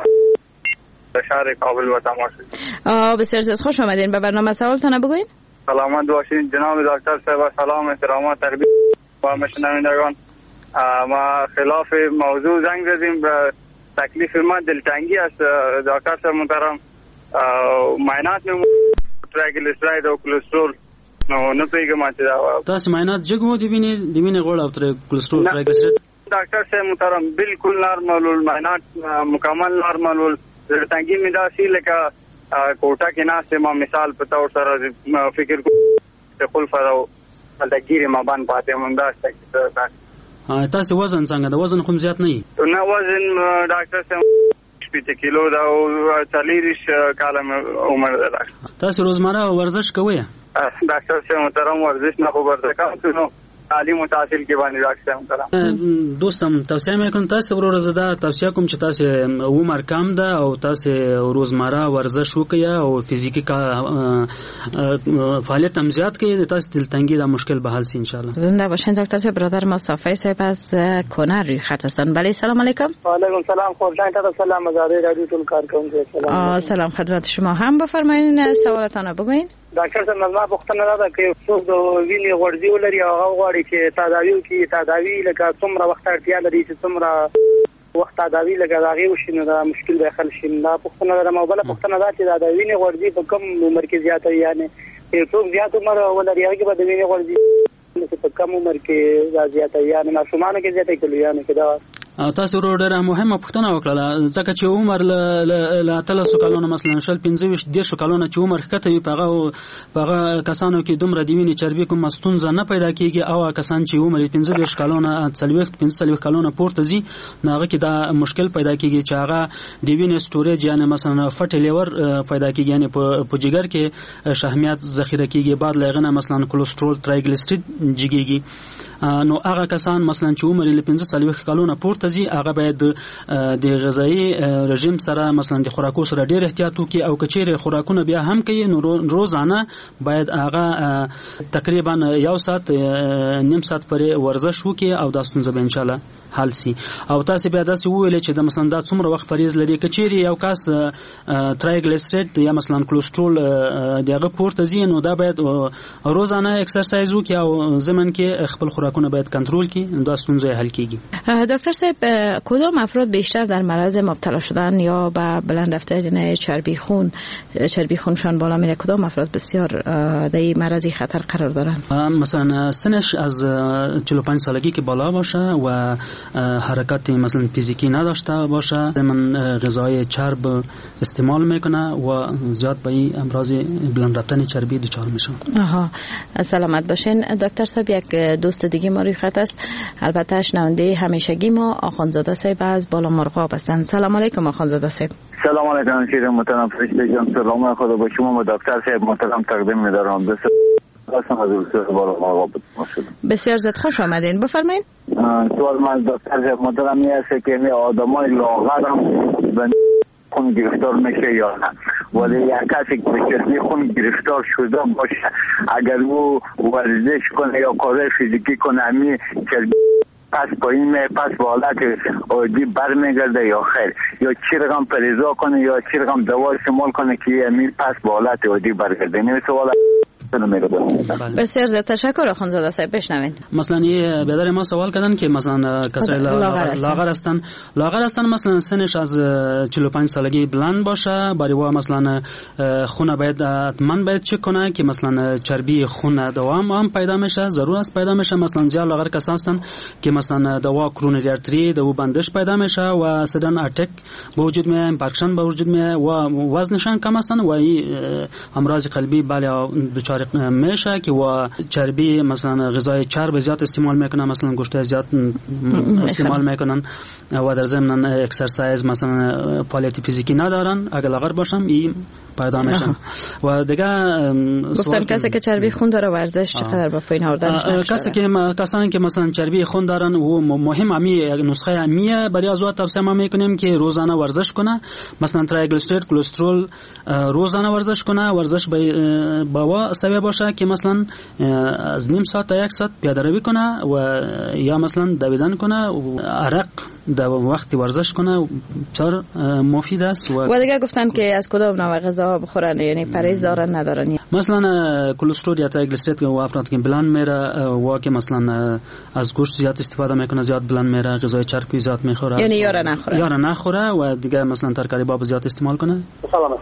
شهر کابل و تماس شدین. بسیار زیاد خوش آمدین. به برنامه سوالتون بگوین. سلامت باشین جناب دکتر صاحب. سلام احترامات تربیت و مشنوندگان. ما خلاف موضوع زنگ زدیم به تکلیف ما دلتنگی است دکتر صاحب محترم. معاینات ترایګلیسیرید او کولېسترول نو پیګه ماته تاسو معاینات جګو دی ویني غوړ او کولېسترول ترایګلیسیرید ډاکټر صاحب محترم بالکل نارمل المعاینات مکمل نارمل تنګي می دا سی لکه کوټه کې ناسه ما مثال پتا او سره فکر کو خپل فرو الګيري ما باندې پاتې مونږ دا تاسو وزن څنګه د وزن کوم زیات نه نه وزن ډاکټر صاحب 50 کیلو دا او 40 کال عمر ده. تاسو روزمره ورزش کوئ؟ ډاکټر صاحب محترم ورزش نه خو ورته کوم تعلیم او تحصیل کې باندې ډاکټر محترم دوستم توصیه میکنم تاسو ورور زده توصیه کوم چې تاسو عمر کم ده او تاسو روزمره ورزش وکړئ او فزیکی فعالیت هم زیات کړئ تاسو دلتنګي دا مشکل به حل شي ان شاء الله. زنده باشین دکتر صاحب. برادر مصطفی صاحب از کنر روی خط هستند. بله سلام علیکم. و علیکم سلام. خورشید سلام آزادی رادیو تون کارکونکو سلام. سلام خدمت شما. هم بفرمایید سوالتان بگوین. ډاکټر صاحب نظم پوښتنه ده چې څوک د وینې غوړځي ولري او هغه غواړي چې تداوی وکړي تداوی لکه څومره وخت اړتیا لري چې څومره وخت تداوی لکه هغه وشي نو دا مشکل به حل شي. دا پوښتنه ده. مو بل پوښتنه ده چې د وینې غوړځي په کوم عمر کې زیاته یعنی چې څوک زیات عمر ولري هغه به د وینې غوړ دي په کم عمر کې زیاته یا نه ماشومان کې زیاته کړي یا نه کدا تاسو ډېره مهمه پوښتنه وکړه ځکه چې عمر له 300 کلونو مثلا 15 کلونو چې عمر ښکته وي په کسانو کې دومره د وینې چربي کوم ستونزه نه پیدا کیږي او کسان چې عمر 15 کلونو 40 کلونو پورته زی ناغه کې دا مشکل پیدا کیږي چې هغه د وینې سټوریج یعنی مثلا فټ لیور پیدا کیږي یعنی په جګر کې شحمیات ذخیره کیږي بعد لغنه مثلا کولېسترول ترایګلیسیرید جګیږي نو هغه کسان مثلا چې عمر له 15 کلونو پورته زی هغه باید د غذایی رژیم سره مثلا د خوراکو سره ډیر احتیاط وکړي او کچېره خوراکونه بیا هم کوي نو روزانه باید هغه تقریبا یو ساعت نیم ساعت پرې ورزش وکړي او دا ستونزه به ان شاء الله حل سي او تاسو بیا داسې وویل چې د مثلا دا څومره وخت فریض لري کچېره یو کس ترایګلیسیرید یا مثلا کولېسترول دغه پورته زی نو دا باید روزانه اکسرسایز وکړي او زمن کې خپل خوراکونه باید کنټرول کړي دا ستونزه حل کیږي. دکتر صاحب کدام افراد بیشتر در معرض مبتلا شدن یا به بلند رفتن چربی خونشان بالا میره؟ کدام افراد بسیار در این معرض خطر قرار دارن؟ مثلا سنش از 45 سالگی که بالا باشه و حرکت مثلا فیزیکی نداشته باشه من غذای چرب استعمال میکنه و زیاد به این امراض بلند رفتن چربی دچار میشن. سلامت باشین. دکتر صاحب یک دوست دیگه ما روی خط است، البته شنونده همیشگی ما آخوندزاده صاحب از بالا مرغاب هستند. سلام علیکم آخوندزاده صاحب. سلام علیکم شیر محترم فرشته جان، سلام خدا با شما و دکتر صاحب محترم تقدیم می‌دارم. بسیار زیاد خوش آمدین. بفرمایید. سوال من دکتر صاحب محترم این است که آدمای لاغر هم خون گرفتار میشه یا نه، ولی یک کسی که به چربی خون گرفتار شده باشه اگر او ورزش کنه یا کار فیزیکی کنه همین چربی پس پایین پس به حالت عادی برمیگرده یا خیر، یا چی رقم پرهیز کنه یا چی رقم دوا استعمال کنه که همین پس به حالت عادی برگرده؟ این سوال بسیار زیاد تشکر آخوندزاده صاحب. بشنوین. مثلا یه بیادر ما سوال کردن که مثلا کسای لاغر هستن مثلا سنش از 45 سالگی بلند باشه، برای وا مثلا خون باید حتما باید چک کنه که مثلا چربی خون دوام هم پیدا میشه، ضرور است پیدا میشه. مثلا زیاد لاغر کسان هستن که مثلا دوا کرونری آرتری دو بندش پیدا میشه و سدن اتک به وجود میاد، اینفارکشن به وجود میاد و وزنشان کم هستن و امراض قلبی بله دچار میشه که و چربی مثلا غذای چرب زیاد استعمال میکنن، مثلا گوشت زیاد استعمال میکنن و در ضمن اکسرسایز مثلا فعالیت فیزیکی ندارن، اگر لاغر باشم این پیدا میشن. و دیگه گفتن کسی که چربی خون داره ورزش چقدر با پایین آوردنش کسانی که مثلا چربی خون دارن و مهم امی نسخه امیه برای ازوات توصیه ما میکنیم که روزانه ورزش کنه، مثلا ترایگلیسیرید کولېسترول روزانه ورزش کنه، ورزش با سبب باشه که مثلا از نیم ساعت تا یک ساعت پیاده روی کنه و یا مثلا دویدن کنه و عرق در وقتی ورزش کنه بسیار مفید است. و دیگه گفتن که از کدام نوع غذا بخورن، یعنی پرهیز دارن ندارن؟ مثلا کولېسترول یا ترایگلیسیرید و افراد که بلند میره و که مثلا از گوشت زیاد استفاده میکنه زیاد بلند میره، غذای چربی زیاد میخوره، یعنی یارا نخوره و دیگه مثلا ترکاری باب زیاد استعمال کنه. سلام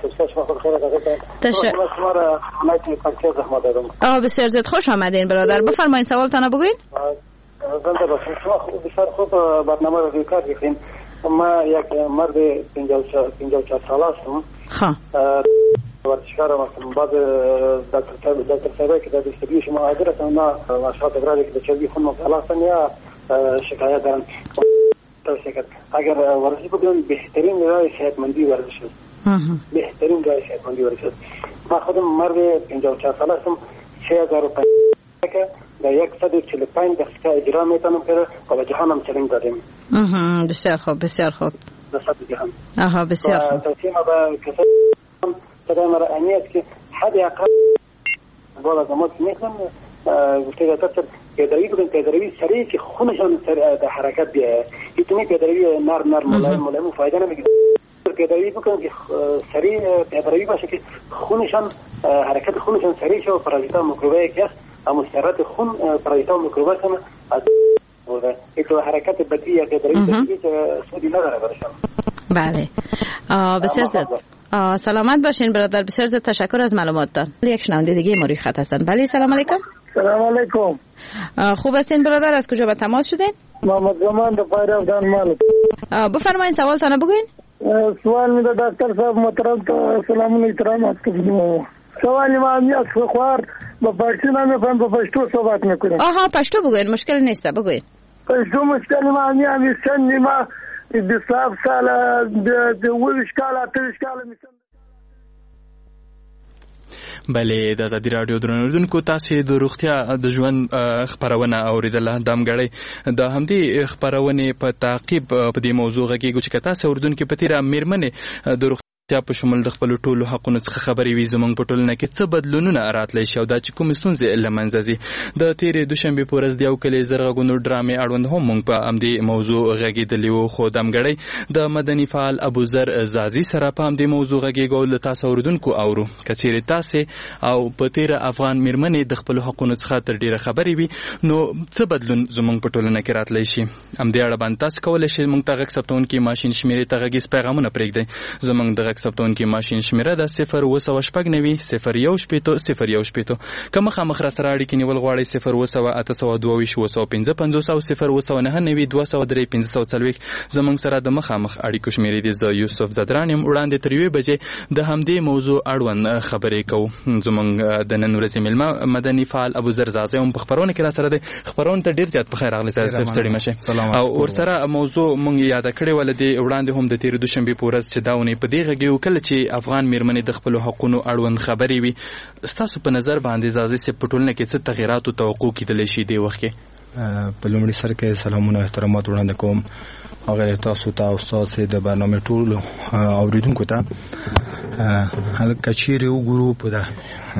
بسیار زیاد خوش آمدین برادر. بفرمایید سوالتان بگوین. زنده باشین. شما بسیار خوب برنامه رو کار کردین. ما یک مرد 54 ساله هستم. ورزشکارم هستم. بعد دکتر صاحبه که در دیستریبیوش ما حاضر هستم، اونا اشخاص افرادی که به چربی خون مبتلا هستن یا شکایت دارن توصیه کرد اگر ورزش بکنن بهترین راه صحتمندی ورزش است. بهترین راه صحتمندی ورزش است. ما خودم مرد 54 ساله هستم. 3005 که در 145 دقیقه اجرا میتونم که و جهان هم چلنج دادیم. بسیار خوب بسیار خوب. نسبت جهان. بسیار خوب. توصیه ما به کسایی صدای مرا اهمیت که حد اقل بالا زمات میکنم گفته دکتر پیدروی بگن، پیدروی سریع که خونشان در حرکت بیایه. ایتونی پیدروی نرم ملایم فایده نمیگه. پیدروی بکنن که سریع پیدروی باشه که خونشان حرکت خونشان سریع شه و پارازیتا میکروبایی که هست مسترات خون پارازیتا میکروبا کنه از بوده. ایتو حرکت بدی یا پیدروی سودی نداره برشان. بله. بسیار زیاد سلامت باشین برادر، بسیار زیاد تشکر از معلوماتتان. یک شنونده دیگه ما روی خط هستن. بله سلام علیکم. سلام علیکم. خوب هستین برادر؟ از کجا به تماس شدین؟ محمد زمان د پایرو دان مال. بفرمایید سوالتان بگوین. سوال می د ډاکټر صاحب محترم ته سلامونه احترامات کوم. سوال ما میاد خوار با پښتو نامه په پښتو صحبت میکنم. آها پښتو بگوین، مشکل نیست بگوین. پښتو مشکل ما میاد سن ما د صاحب سال د وښ کال اتش کال می بلې د ازادي راډیو درنوردونکو تاسو د روغتیا د ژوند خبرونه اوریدله دمګړی د همدې خبرونه په تعقیب په دې موضوع غږیږو چې تاسو اوریدونکو په تیره میرمنې د روغتیا په شمول د خپل ټولو حقونو څخه خبرې وي زمونږ په ټولنه کې څه بدلونونه راتلی شي او دا چې کوم ستونزې له منځه ځي. د تیرې دوشنبې په ورځ د یو کلي زرغونو ډرامې اړوند هم موږ په همدې موضوع غږېدلي وو، خو دمګړی د مدني فعال ابوذر زازي سره په همدې موضوع غږېږو له تاسو اوریدونکو اورو. که چیرې تاسې او په تیره افغان میرمنې د خپلو حقونو څخه تر ډېره خبرې وي نو څه بدلون زمونږ په ټولنه کې راتلی شي. همدې اړه باندې تاسو کولی شئ موږ ته غږ ثبتوونکي ماشین شمېرې ته غږیز پیغامونه پرېږدئ. زموږ د غږ ثبتوونکي ماشین شمیره ده 0 که مخامخ را سره اړیکې نیول غواړئ 0 زمونږ سره د مخامخ اړیکو شمیرې دي. زه یوسف زدران یم. وړاندې تر 1 بجې د همدې موضوع اړوند خبرې کوو. زمونږ د نن ورځې مېلمه مدني فعال ابوذر زازي هم په خبرونه کې را سره دی. خبرونه ته ډېر زیات په خیر راغلی صاحب، ستړي مشه. او ورسره موضوع مونږ یاد کړې ول دی وړاندې هم د تیر دوشنبې په ورځ چې داونه په دې غږیو کله چې افغان میرمنې د خپل حقونو اړوند خبرې وي. ستاسو په نظر باندې زازي سه په ټولنه کې څه تغیرات او توقع کېدلی شي دی وخت کې؟ په لومړي سر کې سلامونه احترامات وړاندې کوم هغه تاسو ته او تاسو د برنامه ټول اوریدونکو ته. هلکه چیرې وګورو په دا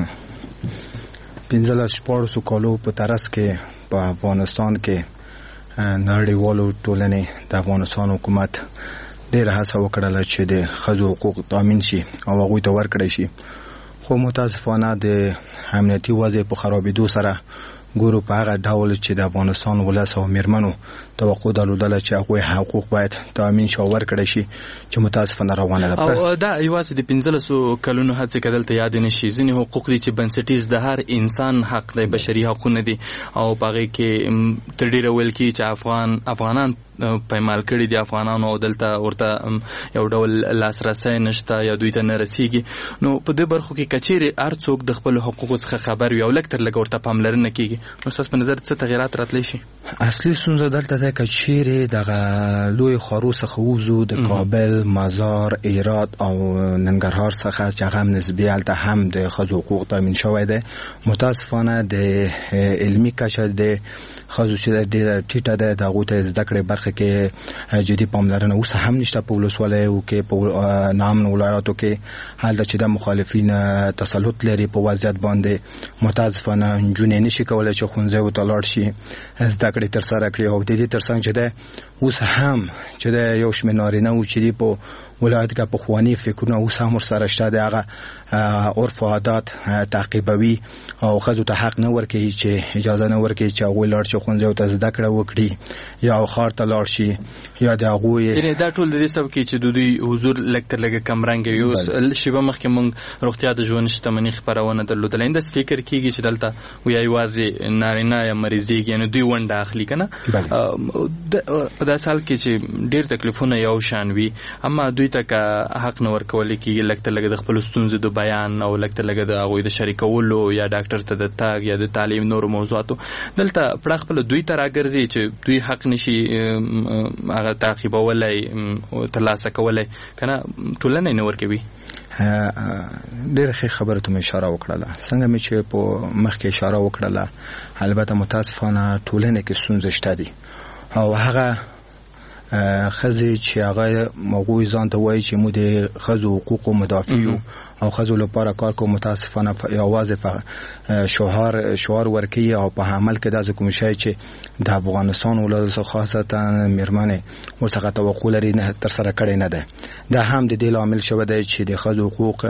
15 کالو په ترڅ کې په افغانستان کې نړیوالو ټولنې د افغانستان حکومت ډېر هڅه وکړله چې د ښځو حقوق تامین شي او هغوی ته ورکړی شي، خو متاسفانه د امنیتي وضع په خرابېدو سره ګورو په هغه ډول چې د افغانستان ولس او میرمنو توقع درلودله چې هغوی حقوق باید تامین شي او ورکړی شي چې متاسفانه روانه ده. او دا یوازې د 15 کلونو هڅې که دلته یاد نه شي، ځینې حقوق دي چې بنسټیز د هر انسان حق دی، بشري حقونه دي او په هغې کې تر ډېره ویل کېږي چې افغانان پایمال کړي دي افغانانو او دلته ورته یو ډول لاسرسی نشته یا دوی ته نه رسیږي. نو په دې برخو کې که چیرې هر څوک د خپلو حقوقو څخه خبر وي او لږ تر لږه ورته پاملرنه کېږي نو ستاسو په نظر څه تغیرات راتلی شي؟ اصلي ستونزه دلته ده که چیرې دغه لوی ښارو څخه ووځو د کابل، مزار، هرات او ننګرهار څخه چې هغه هم نسبي هلته هم د ښځو حقوق تامین شوی دی. متاسفانه د علمي کچه د ښځو چې ډېره ټیټه ده د هغوی ته زده کړې برخه کې جدي پاملرنه اوس هم نشته. په ولسوالیو کې په نامن ولایاتو کې هلته چې د مخالفین تسلط لري په وضعیت باندې متاسفانه نجونې نشي کولی چې ښوونځیو ته لاړ شي زده کړې ترسره کړي. او د دې ترڅنګ چې ده اوس هم چې د یو شمېر نارینه وو چې دي په ولایت کې پخواني فکرونه اوس هم ورسره شته، د هغه عرف و عادات تعقیبوي او ښځو ته حق نه ورکوي چې اجازه نه ورکوي چې هغوی لاړ شي ښوونځیو ته زده کړه وکړي یا ښار ته لاړ شي یا د هغوی دا ټول د دې سبب کې چې د دوی حضور لږ تر لږه کمرنګه وي. اوس شیبه مخکې موږ روغتیا د ژوند شتمني خپرونه درلودله، همداسې فکر کېږي چې دلته ویا یوازې نارینه یا مریضېږي یعنې دوی ونډه اخلي که نه. په داسې حال کې چې ډېر تکلیفونه یو شان وي اما دوی ته که حق نه ورکولی کېږي لږ تر لږه د خپلو ستونزو د بیان او لږ تر لږه د هغوی د شریکولو یا ډاکټر ته د تګ یا د تعلیم نورو موضوعاتو دلته پړه خپله دوی ته راګرځي چې دوی حق نشي هغه تعقیبولی ترلاسه کولی که نه ټولنه یې نه ورکوي. ډېره ښې خبره ته مې اشاره وکړله، څنګه مې چې په مخکې اشاره وکړله البته متاسفانه ټولنه کې ستونزې شته دي او هغه ښځې چې هغه هغوی ځان ته وایي چې موږ د ښځو حقوقو مدافع یو او ښځو لپاره کار کوو، متاسفانه یوازې شعار ورکوي او په عمل کې داسې کوم شی چې د افغانستان ولس خاصتا میرمنې ورڅخه توقع لري نه ترسره کړی نه ده. دا هم د دې لامل شوی دی چې د ښځو حقوق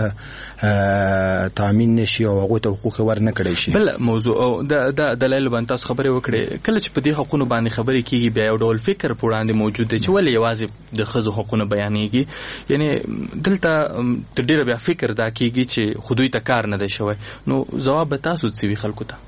تامین نشي او هغوی ته حقوق ورنه کړی شي. بل موضوع او د دلایل باندې تاسو خبرې وکړې، کله چې په دې حقونو باندې خبرې کېږي بیا یو ډول فکر په وړاندې موجود دی چې ولې یوازې د ښځو حقونه بیانېږي، یعنی دلته تر ډیره بیا فکر دا کیږي چې خو دوی ته کار نه دی شوی. نو ځواب به تاسو څه وي خلکو ته؟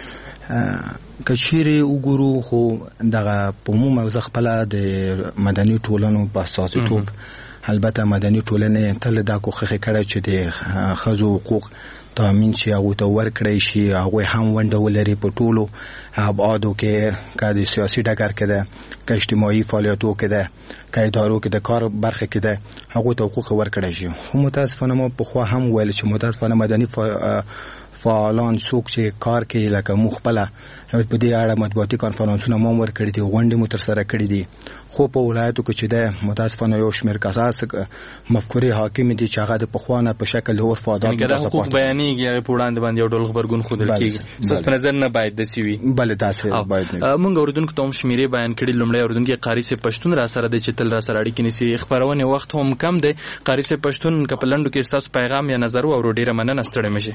که چیرې وګورو خو دغه په عموم زه خپله د مدني ټولنو په اساسیتوب البته مدني ټولنې تل دا کوښښ کړی چې د ښځو حقوق تامین شي، هغوی ته ورکړی شي، هغوی هم ونډه ولري په ټولو ابعادو کې، که د سیاسي ډګر کې ده، که اجتماعي فعالیتو کې ده، که ادارو کې د کار برخه کې ده، هغوی ته حقوق ورکړی شي. خو متاسفانه ما پخوا هم ویل چې متاسفانه مدني فعالان څوک چې کار کوي لکه موږ خپله په دې اړه مطبوعاتي کانفرانسونه مو ورکړي دي، غونډې مو ترسره کړي دي، خو په ولایتو کې چې ده متاسفانه یو شمېر کساس مفکورې حاکمې دي چې هغه د پخوا نه په شکل د عرف عادات که د حقوق بیانېږي هغې په وړاندې باندې یو ډول غبرګون ښودل کېږي. ستاسو په نظر نه باید داسې وي؟ بله داسې باید نه وي. موږ اورېدونکو ته هم شمېرې بیان کړي. لومړی اورېدونکی قاري صاحب پښتون را سره دی چې تل را سره اړیکې نیسي. خپرونې وخت هم کم دی. قاري صاحب پښتون که په لنډو کې ستاسو پیغام یا نظر واورو ډېره مننه، ستړی مه شئ.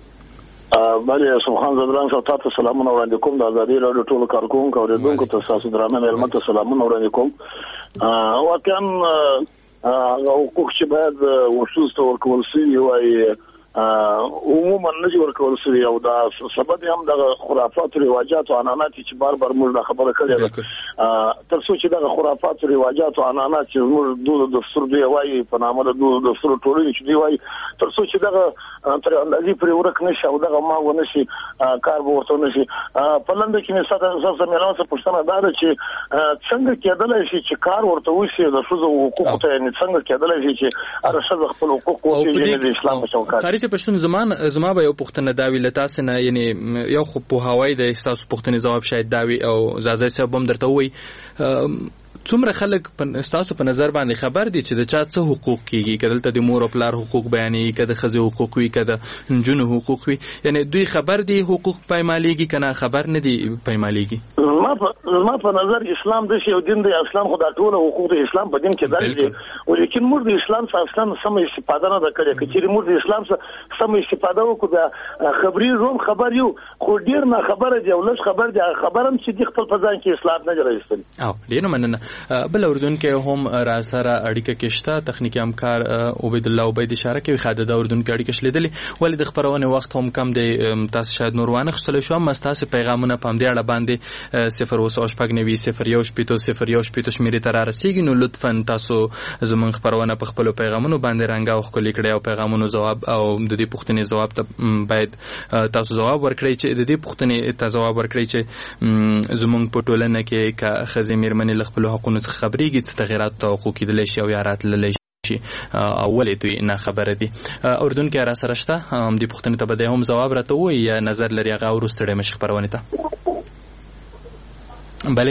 بله سبحان زدران سو تاسو سلامونه وړاندې کوم. د ازادي راډیو ټولو کارکونکو اوریدونکو ته تاسو درانه مېلمه ته سلامونه وړاندې کوم. واقعا حقوق چې باید وشوز ته ورکول شي وای عموما نه جوړ کول شي او دا سبب هم د خرافات او رواجات او عنعنات چې بار موږ خبره کړې ده. تر څو چې د خرافات او رواجات او عنعنات چې موږ د دستور دی وای په نامه د دستور ټولنې چې دی وای تر څو چې دغه تر اندازې پرې ورک نشي او دغه ما ونه شي کار به ورته نشي. په لنډه کې مثال تاسو مې له پښتنه دا ده چې څنګه کېدلای شي چې کار ورته وشي د ښځو حقوق ته نه څنګه کېدلای شي چې هر ښځه خپل حقوق وکړي د اسلام په چوکاټ. پښتون زما به یو پوښتنه دا وی لته سره، یعنی یو خو په هوای د احساس پوښتنې جواب شاید دا وی او زازای صاحب هم درته وی څومره خلک تاسو په نظر باندې خبر دي چې د چا څه حقوق کیږي، کله د مور او پلار حقوق بیانېږي، کله د ښځو حقوق وي، کله د نجونو حقوق وي، یعنی دوی خبر دي حقوق پایمالېږي کنه خبر نه دي پایمالېږي؟ ما په نظر اسلام د یو دین دی، اسلام خو د ټول حقوق د اسلام په دین کې درج دي، ولیکن موږ د اسلام څخه اصلا سم استفاده نه کړې. کچېرې موږ د اسلام څخه سم استفاده وکړو د خبري روم خبر یو خو ډیر نه خبره دی او لږ خبر دی، خبرم چې د خپل په ځان کې اصلاح نه راوستل. او ډیر مننه. بل اردوونکو هم را سره اړیکه کې شته، تخنیکی همکار عبید الله عبید اشاره کوي خاطر د اردوونکو اړیکه شلیدلې، ولې د خبرونه وخت هم کم دی. تاسو شاید نوروانه خصله شو هم تاسو پیغامونه پام دی اړه باندې 0 شمیرې ته را رسیږي. نو لطفا تاسو زمونږ خبرونه په خپل پیغامونو باندې رنګ او خپل کړي او پیغامونو جواب او د دې پوښتنې جواب ته باید تاسو جواب ورکړئ چې د دې پوښتنې ته جواب ورکړئ چې زمونږ په ټولنه کې کا خزې میرمنې له خپل حقوقو څخه خبرېږي چې تغیرات توقع کېدلی شي او یا راتللی شي او ولې دوی نه خبره دي. اردوونکي را سره شته دې پوښتنې ته به هم جواب راته ووایي یا نظر لري هغه وروستړی مشي خپرونې ته. بله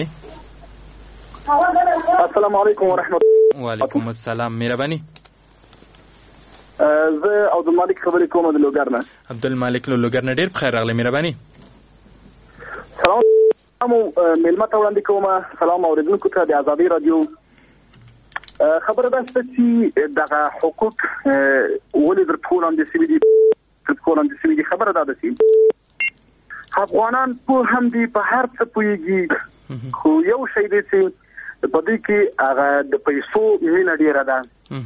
السلام علیکم ورحمت الله. وعلیکم السلام. مهرباني. زه عبدالمالک خبرې کوم د لوګر نه. عبدالمالک له لوګر نه ډېر بخیر راغلی. مهرباني. سلام مېلمه ته وړاندې کوم. سلام اورېدونکو ته د ازادي راډیو. خبره ده چې دغه حقوق ولې در ټول اندېسوي دي خبره ده چې افغانان په هم دي په هر څه پوهېږي، خو یو شی دی چې په دې کې هغه د پیسو مینه ډېره ده،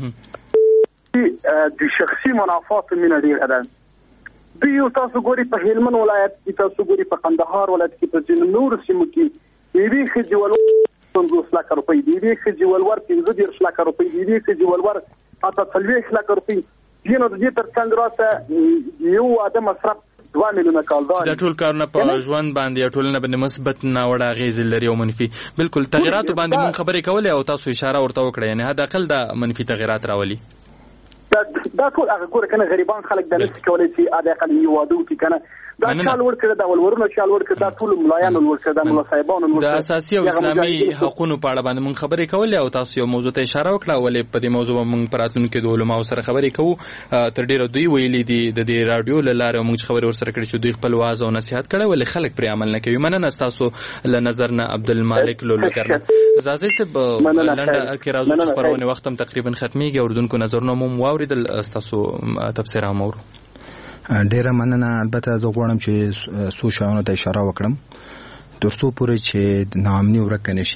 د شخصي منافعاتو مینه ډېره ده. دوی تاسو ګوري په هلمند ولایت کې، تاسو ګوري په قندهار ولایت کې، په ځینو نورو سیمو کې یوې ښځې ولور 50 لک روپۍ دي، یوې ښځې ولور 15 لک روپۍ دي، یوې ښځې ولور 40 لک روپۍ دي. نو د دې ترڅنګ راته یو واده مصرف 2 میلیونه کال دا ټول کارونه په ژوند باندې ټولنه باندې مثبت ناوړه اغیز لري او منفي. بالکل تغیرات باندې مون خبرې کولې او تاسو اشاره ورته وکړه، یعنی حد اقل د منفي تغیرات راولي. دا ټول هغه ګوره کنه غریبان خلک د نس کولای شي اده اقل یو واده وکړي کنه دا شال ورکړه دا ولورونه شال ورکړه دا ټول ملایان ورکړه دا ملا صاحبانو ورکړه. د اساسي او اسلامي حقوقو په اړه باندې مون خبرې کولې او تاسو یو موضوع ته اشاره وکړه، ولې په دې موضوع مون پراتونکو د علماء سره خبرې کوو. تر ډیره دوی ویلي دي د دې رادیو لاره مون خبرې ورسره کړې چې دوی خپل واز او نصيحت کړي ولې خلک پرې عمل نه کوي. مننه تاسو له نظر نه عبدالمالک لولکرنه. زازي صاحب لنډه کې راځو چې پرونه وخت هم تقریبا ختميږي، اردوونکو نظرونه مو واوریدل، تاسو تفسیر هم اورو. ډیره مننه. البته زه غواړم چې څو شیانو ته اشاره وکړم تر څو پورې چې ناامني ورک نشي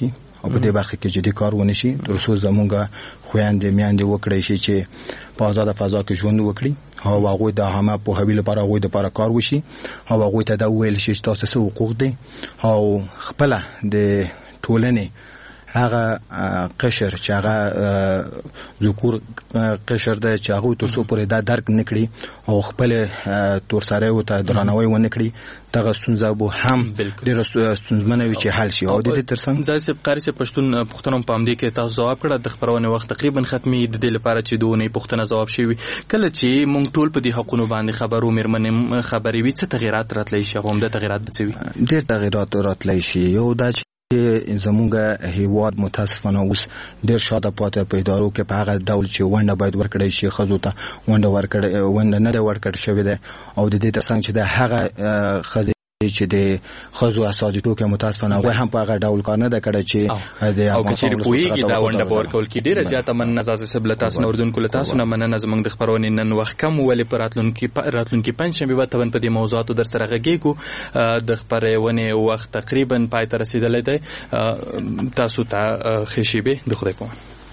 او په دې برخه کې جدي کار ونشي تر څو زمونږ خويندې میاندې وکړي شي چې په آزاد فضا کې ژوند وکړي او هغه د همه په هویل لپاره هغه د لپاره کار وشي او هغه ته دا ویل شي چې تاسو څه حقوق دي او خپل د ټولنې هغه قشر چې هغه ذکور قشر د چې هغه تر څو پورې دا درک نکړي او خپل تور سره او ته درناوی ونه کړي دغه ستونزه به هم ډېر ستونزمنه وي چې حل شي او د دې ترڅنګ ځکه قاری چې پښتون پښتنو په امدې کې تاسو جواب کړه د خبرونه وخت تقریبا ختمي د دې لپاره چې دوه پښتنه جواب شي کله چې مونږ ټول په دې حقونو باندې خبرو مېرمنې خبرې وي څه تغیرات راتلی شي هم د تغیرات بچوي ډېر تغیرات راتلی شي یو دا زمونږ هیواد متاسفانه اوس ډېر شاته پاتې په ادارو کې په هغه ډول چې ونډه باید ورکړی شي ښځو ته ونډه نه ده ورکړل شوې ده او د دې ترڅنګ چې د هغه ښځې چې د ښځو استازیتوب کې متاسفانه هغوی هم په هغه ډول کار نه ده کړی چې او که چېرې پوهېږي دا ونډه به ورکول کي ډېره زیاته مننه زازي صاحب له تاسو نه اردونکو له تاسو نه مننه زموږ د خپرونې نن وخت کم ولې په راتلونکي پنجشنبې به طبعا په دې موضوعاتو در سره غږېږو د خپرونې وخت تقریبا پای ته رسېدلی دی تاسو ته ښې شېبې د خدای په امان